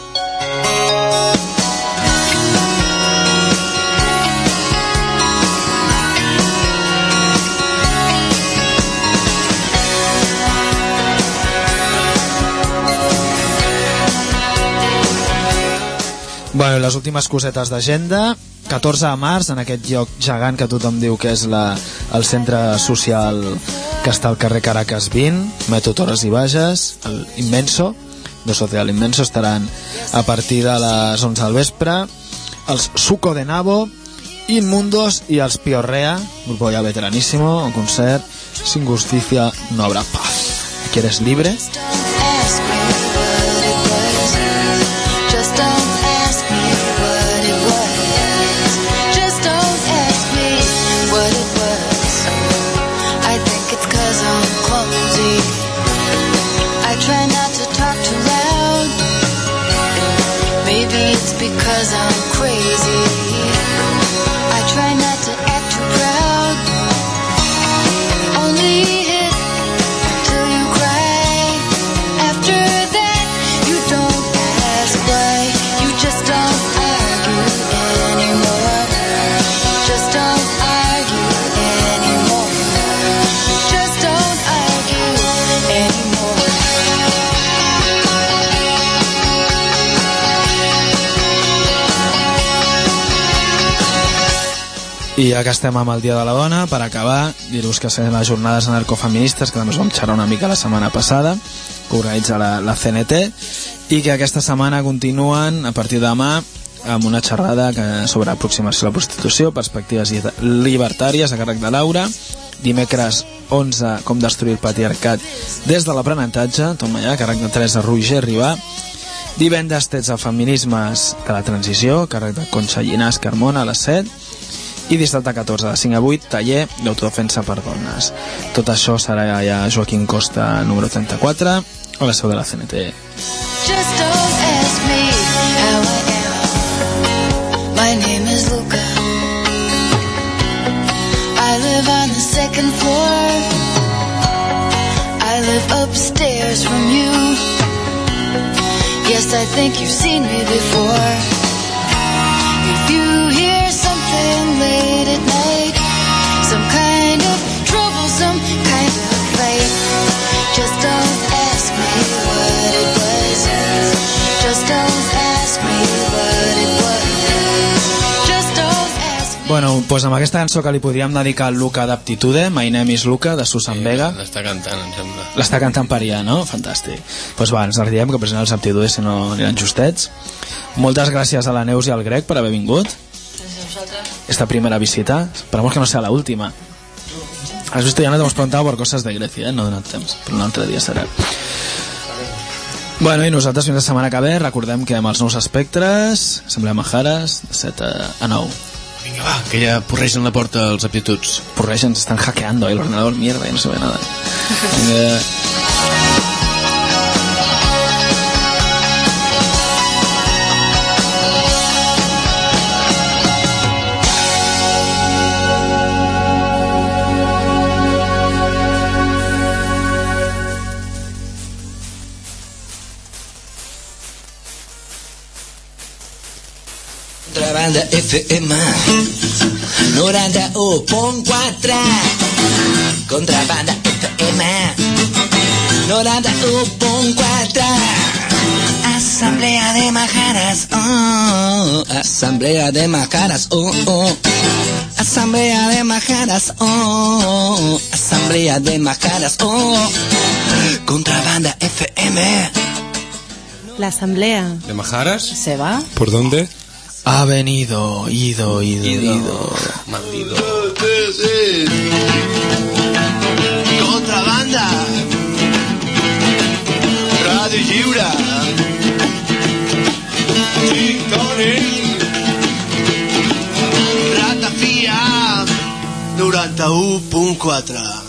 A: Bueno, les últimes cosetes d'agenda. Catorze de març, en aquest lloc gegant que tothom diu que és la, el centre social que està al carrer Caracas vint, Metro Torres i Bages, el Immenso, de Social Immenso, estaran a partir de les onze del vespre, els Suco de Nabo, Inmundos i els Piorrea, grupo ya veteranísimo, un concert Sin Justicia no habrá paz. ¿Quieres libre?
R: Because I'm crazy, I try not to act too proud. Only hit till you cry. After that, you don't ask why. You just don't argue anymore. Just don't argue anymore. Just don't argue anymore.
A: I ja que estem amb el Dia de la Dona, per acabar, dir-vos que són les jornades anarcofeministes, que també us vam xerrar una mica la setmana passada, que organitza la, la C N T, i que aquesta setmana continuen a partir de demà amb una xerrada que, sobre aproximació a la prostitució, perspectives llibertàries a càrrec de Laura. Dimecres onze, com destruir el patriarcat des de l'aprenentatge, toma ja, a càrrec de Teresa Roger Ribà. Divendres, Tets a feminismes de la transició, a càrrec de Concha Llinàs Carmona a les set. I dissabte catorze de cinc a vuit, taller d'autodefensa per dones. Tot això serà ja a Joaquín Costa número trenta-quatre, a la seu de la C N T.
R: Just don't ask me how I am. My name is Luca. I live on the second floor. I live upstairs from you. Yes, I think you've seen me before. If you hear something late at night, some kind of trouble, some kind of fight, just don't ask me what it was. Just don't ask me what it was. Just don't ask me.
A: Bueno, pues amb aquesta cançó que li podríem dedicar al Luca d'Aptitude, My Name is Luca, de Susan sí, Vega.
G: L'està cantant, em sembla.
A: L'està cantant per allà, no? Fantàstic. Doncs pues va, ens diem que presenten els Aptitude, si no aniran justets. Moltes gràcies a la Neus i al Greg per haver vingut. Esta primera visita, esperamos que no sea la última. Has visto, ya no te hemos preguntado por cosas de Grecia, ¿eh? No donat temps, però un altre dia serà. Bueno, i nosaltres fins la setmana que ve recordem que amb els nous espectres Assemblea Majares de set a nou.
G: Vinga, va, que ja porregen la porta els aptituds.
A: Porregen, se están hackeando el ordenador, mierda, y no se ve nada. Vinga.
B: Contrabanda F M noranta-u punt quatre. Contrabanda F M noranta-u punt quatre. Assemblea de Majares, oh, Assemblea de Majares, oh, oh. Assemblea de Majares, oh, Assemblea de Majares, oh. Contrabanda F M.
C: La asamblea
G: de Majares
D: se va.
E: ¿Por dónde?
A: Ha venido, ido, ido, ido, ido.
G: Maldito.
I: Contrabanda. Radio Lliure. Tintonin. Ratafia. noranta-u punt quatre.